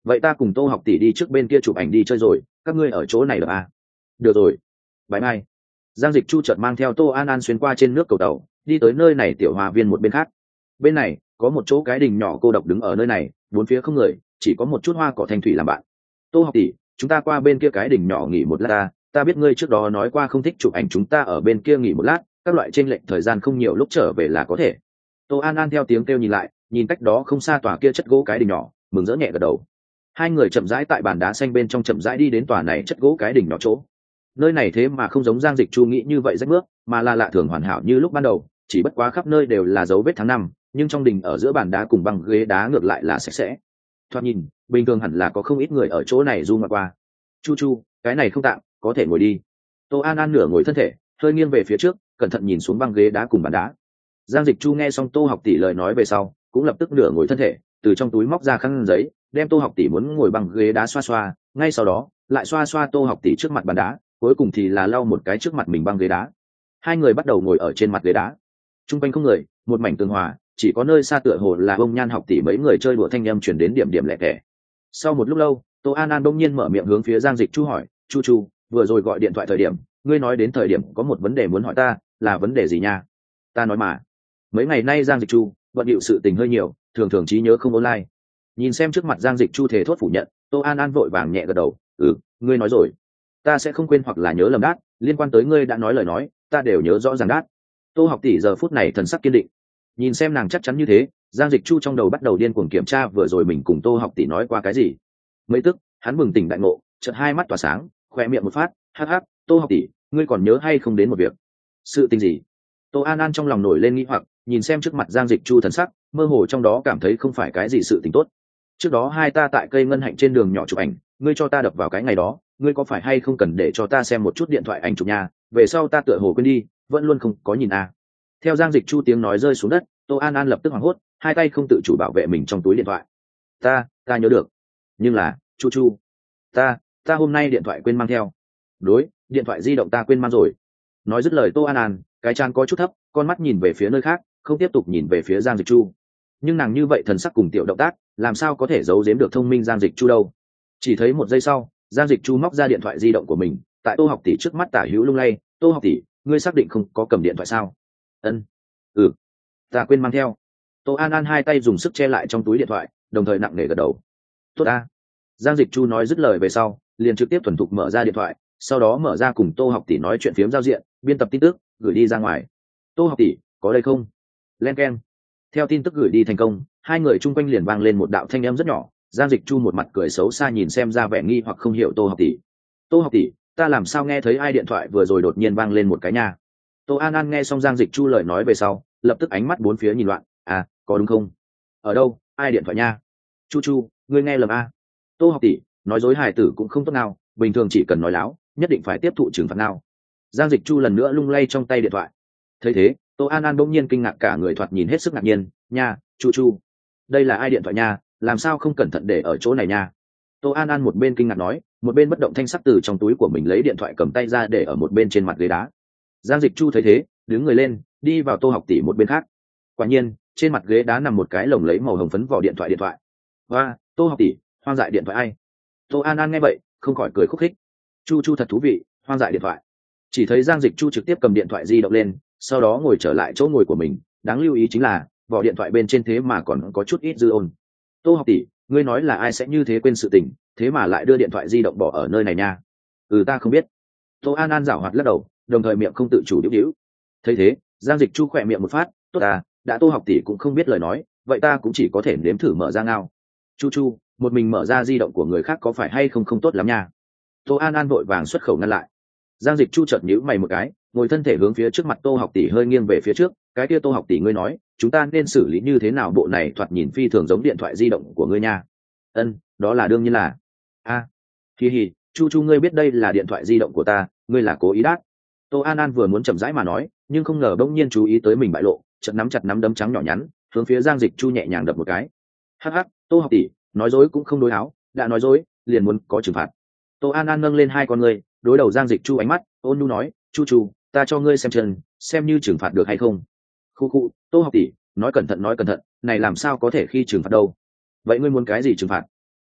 A: vậy ta cùng Tô học tỷ đi trước bên kia chụp ảnh đi chơi rồi, các ngươi ở chỗ này được à? Được rồi, bye bye. Giang Dịch Chu chợt mang theo Tô An An xuyên qua trên nước cầu tàu, đi tới nơi này tiểu hòa viên một bên khác. Bên này có một chỗ cái đình nhỏ cô độc đứng ở nơi này, bốn phía không người, chỉ có một chút hoa cỏ thanh thủy làm bạn. Tô học tỷ, chúng ta qua bên kia cái đình nhỏ nghỉ một lát ta, ta biết ngươi trước đó nói qua không thích chụp ảnh, chúng ta ở bên kia nghỉ một lát, các loại trên lệnh thời gian không nhiều, lúc trở về là có thể. Tô An An theo tiếng kêu nhìn lại, nhìn cách đó không xa tòa kia chất gỗ cái đình nhỏ, mừng rỡ nhẹ gật đầu. Hai người chậm rãi tại bàn đá xanh bên trong chậm rãi đi đến tòa này chất gỗ cái đình nhỏ chỗ. Nơi này thế mà không giống Giang Dịch Chu nghĩ như vậy rách mướp, mà là lạ thường hoàn hảo như lúc ban đầu, chỉ bất quá khắp nơi đều là dấu vết tháng năm, nhưng trong đình ở giữa bàn đá cùng băng ghế đá ngược lại là sạch sẽ. Thoạt nhìn, bình thường hẳn là có không ít người ở chỗ này du ngoạn qua. Chu Chu, cái này không tạm, có thể ngồi đi. Tô An An nửa ngồi thân thể, hơi nghiêng về phía trước, cẩn thận nhìn xuống băng ghế đá cùng bàn đá. Giang Dịch Chu nghe xong Tô học tỷ lời nói về sau, cũng lập tức nửa ngồi thân thể, từ trong túi móc ra khăn giấy, đem Tô học tỷ muốn ngồi băng ghế đá xoa xoa, ngay sau đó lại xoa xoa Tô học tỷ trước mặt bàn đá, cuối cùng thì là lau một cái trước mặt mình băng ghế đá. Hai người bắt đầu ngồi ở trên mặt ghế đá. Trung quanh không người, một mảnh tường hòa, chỉ có nơi xa tựa hồ là bông nhan học tỷ mấy người chơi đùa thanh âm chuyển đến điểm điểm lẻ tẻ. Sau một lúc lâu, Tô An An đông nhiên mở miệng hướng phía Giang Dịch Chu hỏi, Chu Chu, vừa rồi gọi điện thoại thời điểm, ngươi nói đến thời điểm có một vấn đề muốn hỏi ta, là vấn đề gì nha? Ta nói mà. Mấy ngày nay Giang Dịch Chu bận bịu sự tình hơi nhiều, thường thường trí nhớ không online. Nhìn xem trước mặt Giang Dịch Chu thể thốt phủ nhận, Tô An An vội vàng nhẹ gật đầu, ừ, ngươi nói rồi, ta sẽ không quên hoặc là nhớ lầm đát, liên quan tới ngươi đã nói lời nói, ta đều nhớ rõ ràng đát. Tô học tỷ giờ phút này thần sắc kiên định. Nhìn xem nàng chắc chắn như thế, Giang Dịch Chu trong đầu bắt đầu điên cuồng kiểm tra vừa rồi mình cùng Tô học tỷ nói qua cái gì. Mấy tức, hắn bừng tỉnh đại ngộ, chợt hai mắt tỏa sáng, khỏe miệng một phát, hắc hắc, Tô học tỷ, ngươi còn nhớ hay không đến một việc? Sự tình gì? Tô An An trong lòng nổi lên nghi hoặc, nhìn xem trước mặt Giang Dịch Chu thần sắc, mơ hồ trong đó cảm thấy không phải cái gì sự tình tốt. Trước đó hai ta tại cây ngân hạnh trên đường nhỏ chụp ảnh, ngươi cho ta đập vào cái ngày đó, ngươi có phải hay không cần để cho ta xem một chút điện thoại ảnh chụp nhà, về sau ta tựa hồ quên đi, vẫn luôn không có nhìn à. Theo Giang Dịch Chu tiếng nói rơi xuống đất, Tô An An lập tức hoảng hốt, hai tay không tự chủ bảo vệ mình trong túi điện thoại. Ta, ta nhớ được. Nhưng là, Chu Chu, ta, ta hôm nay điện thoại quên mang theo. Đối, điện thoại di động ta quên mang rồi. Nói dứt lời Tô An An, cái trán có chút thấp, con mắt nhìn về phía nơi khác, không tiếp tục nhìn về phía Giang Dịch Chu. Nhưng nàng như vậy thần sắc cùng tiểu động tác, làm sao có thể giấu giếm được thông minh Giang Dịch Chu đâu. Chỉ thấy một giây sau, Giang Dịch Chu móc ra điện thoại di động của mình, tại Tô học tỷ trước mắt tả hữu lung lay, Tô học tỷ, ngươi xác định không có cầm điện thoại sao? Ân, ừ, ta quên mang theo. Tô An An hai tay dùng sức che lại trong túi điện thoại, đồng thời nặng nề gật đầu. Tốt a. Giang Dịch Chu nói dứt lời về sau, liền trực tiếp thuần thục mở ra điện thoại, sau đó mở ra cùng Tô học tỷ nói chuyện phiếm giao diện, biên tập tin tức, gửi đi ra ngoài. Tô học tỷ, có đây không? Len keng. Theo tin tức gửi đi thành công, hai người chung quanh liền vang lên một đạo thanh âm rất nhỏ. Giang Dịch Chu một mặt cười xấu xa nhìn xem ra vẻ nghi hoặc không hiểu Tô học tỷ. Tô học tỷ, ta làm sao nghe thấy ai điện thoại vừa rồi đột nhiên vang lên một cái nha? Tô An An nghe xong Giang Dịch Chu lời nói về sau, lập tức ánh mắt bốn phía nhìn loạn. À, có đúng không? Ở đâu? Ai điện thoại nha? Chu Chu, ngươi nghe lầm a? Tô học tỷ, nói dối hài tử cũng không tốt nào, bình thường chỉ cần nói láo, nhất định phải tiếp thụ trừng phạt nào. Giang Dịch Chu lần nữa lung lay trong tay điện thoại. Thấy thế, Tô An An bỗng nhiên kinh ngạc, cả người thoạt nhìn hết sức ngạc nhiên. Nha, Chu Chu, đây là ai điện thoại nha, làm sao không cẩn thận để ở chỗ này nha? Tô An An một bên kinh ngạc nói, một bên bất động thanh sắc từ trong túi của mình lấy điện thoại cầm tay ra để ở một bên trên mặt ghế đá. Giang Dịch Chu thấy thế, đứng người lên, đi vào Tô học tỷ một bên khác. Quả nhiên, trên mặt ghế đá nằm một cái lồng lấy màu hồng phấn vỏ điện thoại điện thoại. Hoa, Tô học tỷ, hoang dại điện thoại ai? Tô An An nghe vậy, không khỏi cười khúc khích. Chu Chu thật thú vị, hoang dại điện thoại. Chỉ thấy Giang Dịch Chu trực tiếp cầm điện thoại di động lên, sau đó ngồi trở lại chỗ ngồi của mình. Đáng lưu ý chính là vỏ điện thoại bên trên thế mà còn có chút ít dư ôn. Tô học tỷ, ngươi nói là ai sẽ như thế quên sự tình, thế mà lại đưa điện thoại di động bỏ ở nơi này nha? Ừ, ta không biết. Tô An An giảo hoạt lắc đầu, đồng thời miệng không tự chủ điếu điếu. Thấy thế, Giang Dịch Chu khỏe miệng một phát, tốt à, đã Tô học tỷ cũng không biết lời nói, vậy ta cũng chỉ có thể nếm thử mở ra ngao. Chu Chu, một mình mở ra di động của người khác có phải hay không không tốt lắm nha? Tô An An vội vàng xuất khẩu ngăn lại. Giang Dịch Chu chợt nhíu mày một cái, ngồi thân thể hướng phía trước mặt Tô học tỷ hơi nghiêng về phía trước, cái kia Tô học tỷ ngươi nói, chúng ta nên xử lý như thế nào bộ này thoạt nhìn phi thường giống điện thoại di động của ngươi nha? Ân, đó là đương nhiên là. A, à, hi hi, Chu Chu ngươi biết đây là điện thoại di động của ta, ngươi là cố ý đát. Tô An An vừa muốn chậm rãi mà nói, nhưng không ngờ bỗng nhiên chú ý tới mình bại lộ, chợt nắm chặt nắm đấm trắng nhỏ nhắn, hướng phía Giang Dịch Chu nhẹ nhàng đập một cái. Hắc hắc, Tô học tỷ, nói dối cũng không đối áo, đã nói dối, liền muốn có trừng phạt. Tô An An nâng lên hai con ngươi, đối đầu Giang Dịch Chu ánh mắt, ôn nhu nói, Chu Chu, ta cho ngươi xem chân, xem như trừng phạt được hay không? Khu khu, Tô học tỷ, nói cẩn thận nói cẩn thận, này làm sao có thể khi trừng phạt đâu? Vậy ngươi muốn cái gì trừng phạt?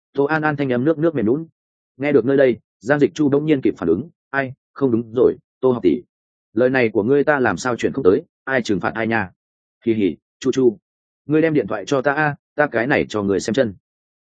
A: Tô An An thanh âm nước nước mềm lún. Nghe được nơi đây, Giang Dịch Chu bỗng nhiên kịp phản ứng, ai, không đúng rồi, Tô học tỷ, lời này của ngươi ta làm sao chuyển không tới, ai trừng phạt ai nha. Kỳ hỉ, Chu Chu, ngươi đem điện thoại cho ta a, ta cái này cho người xem chân.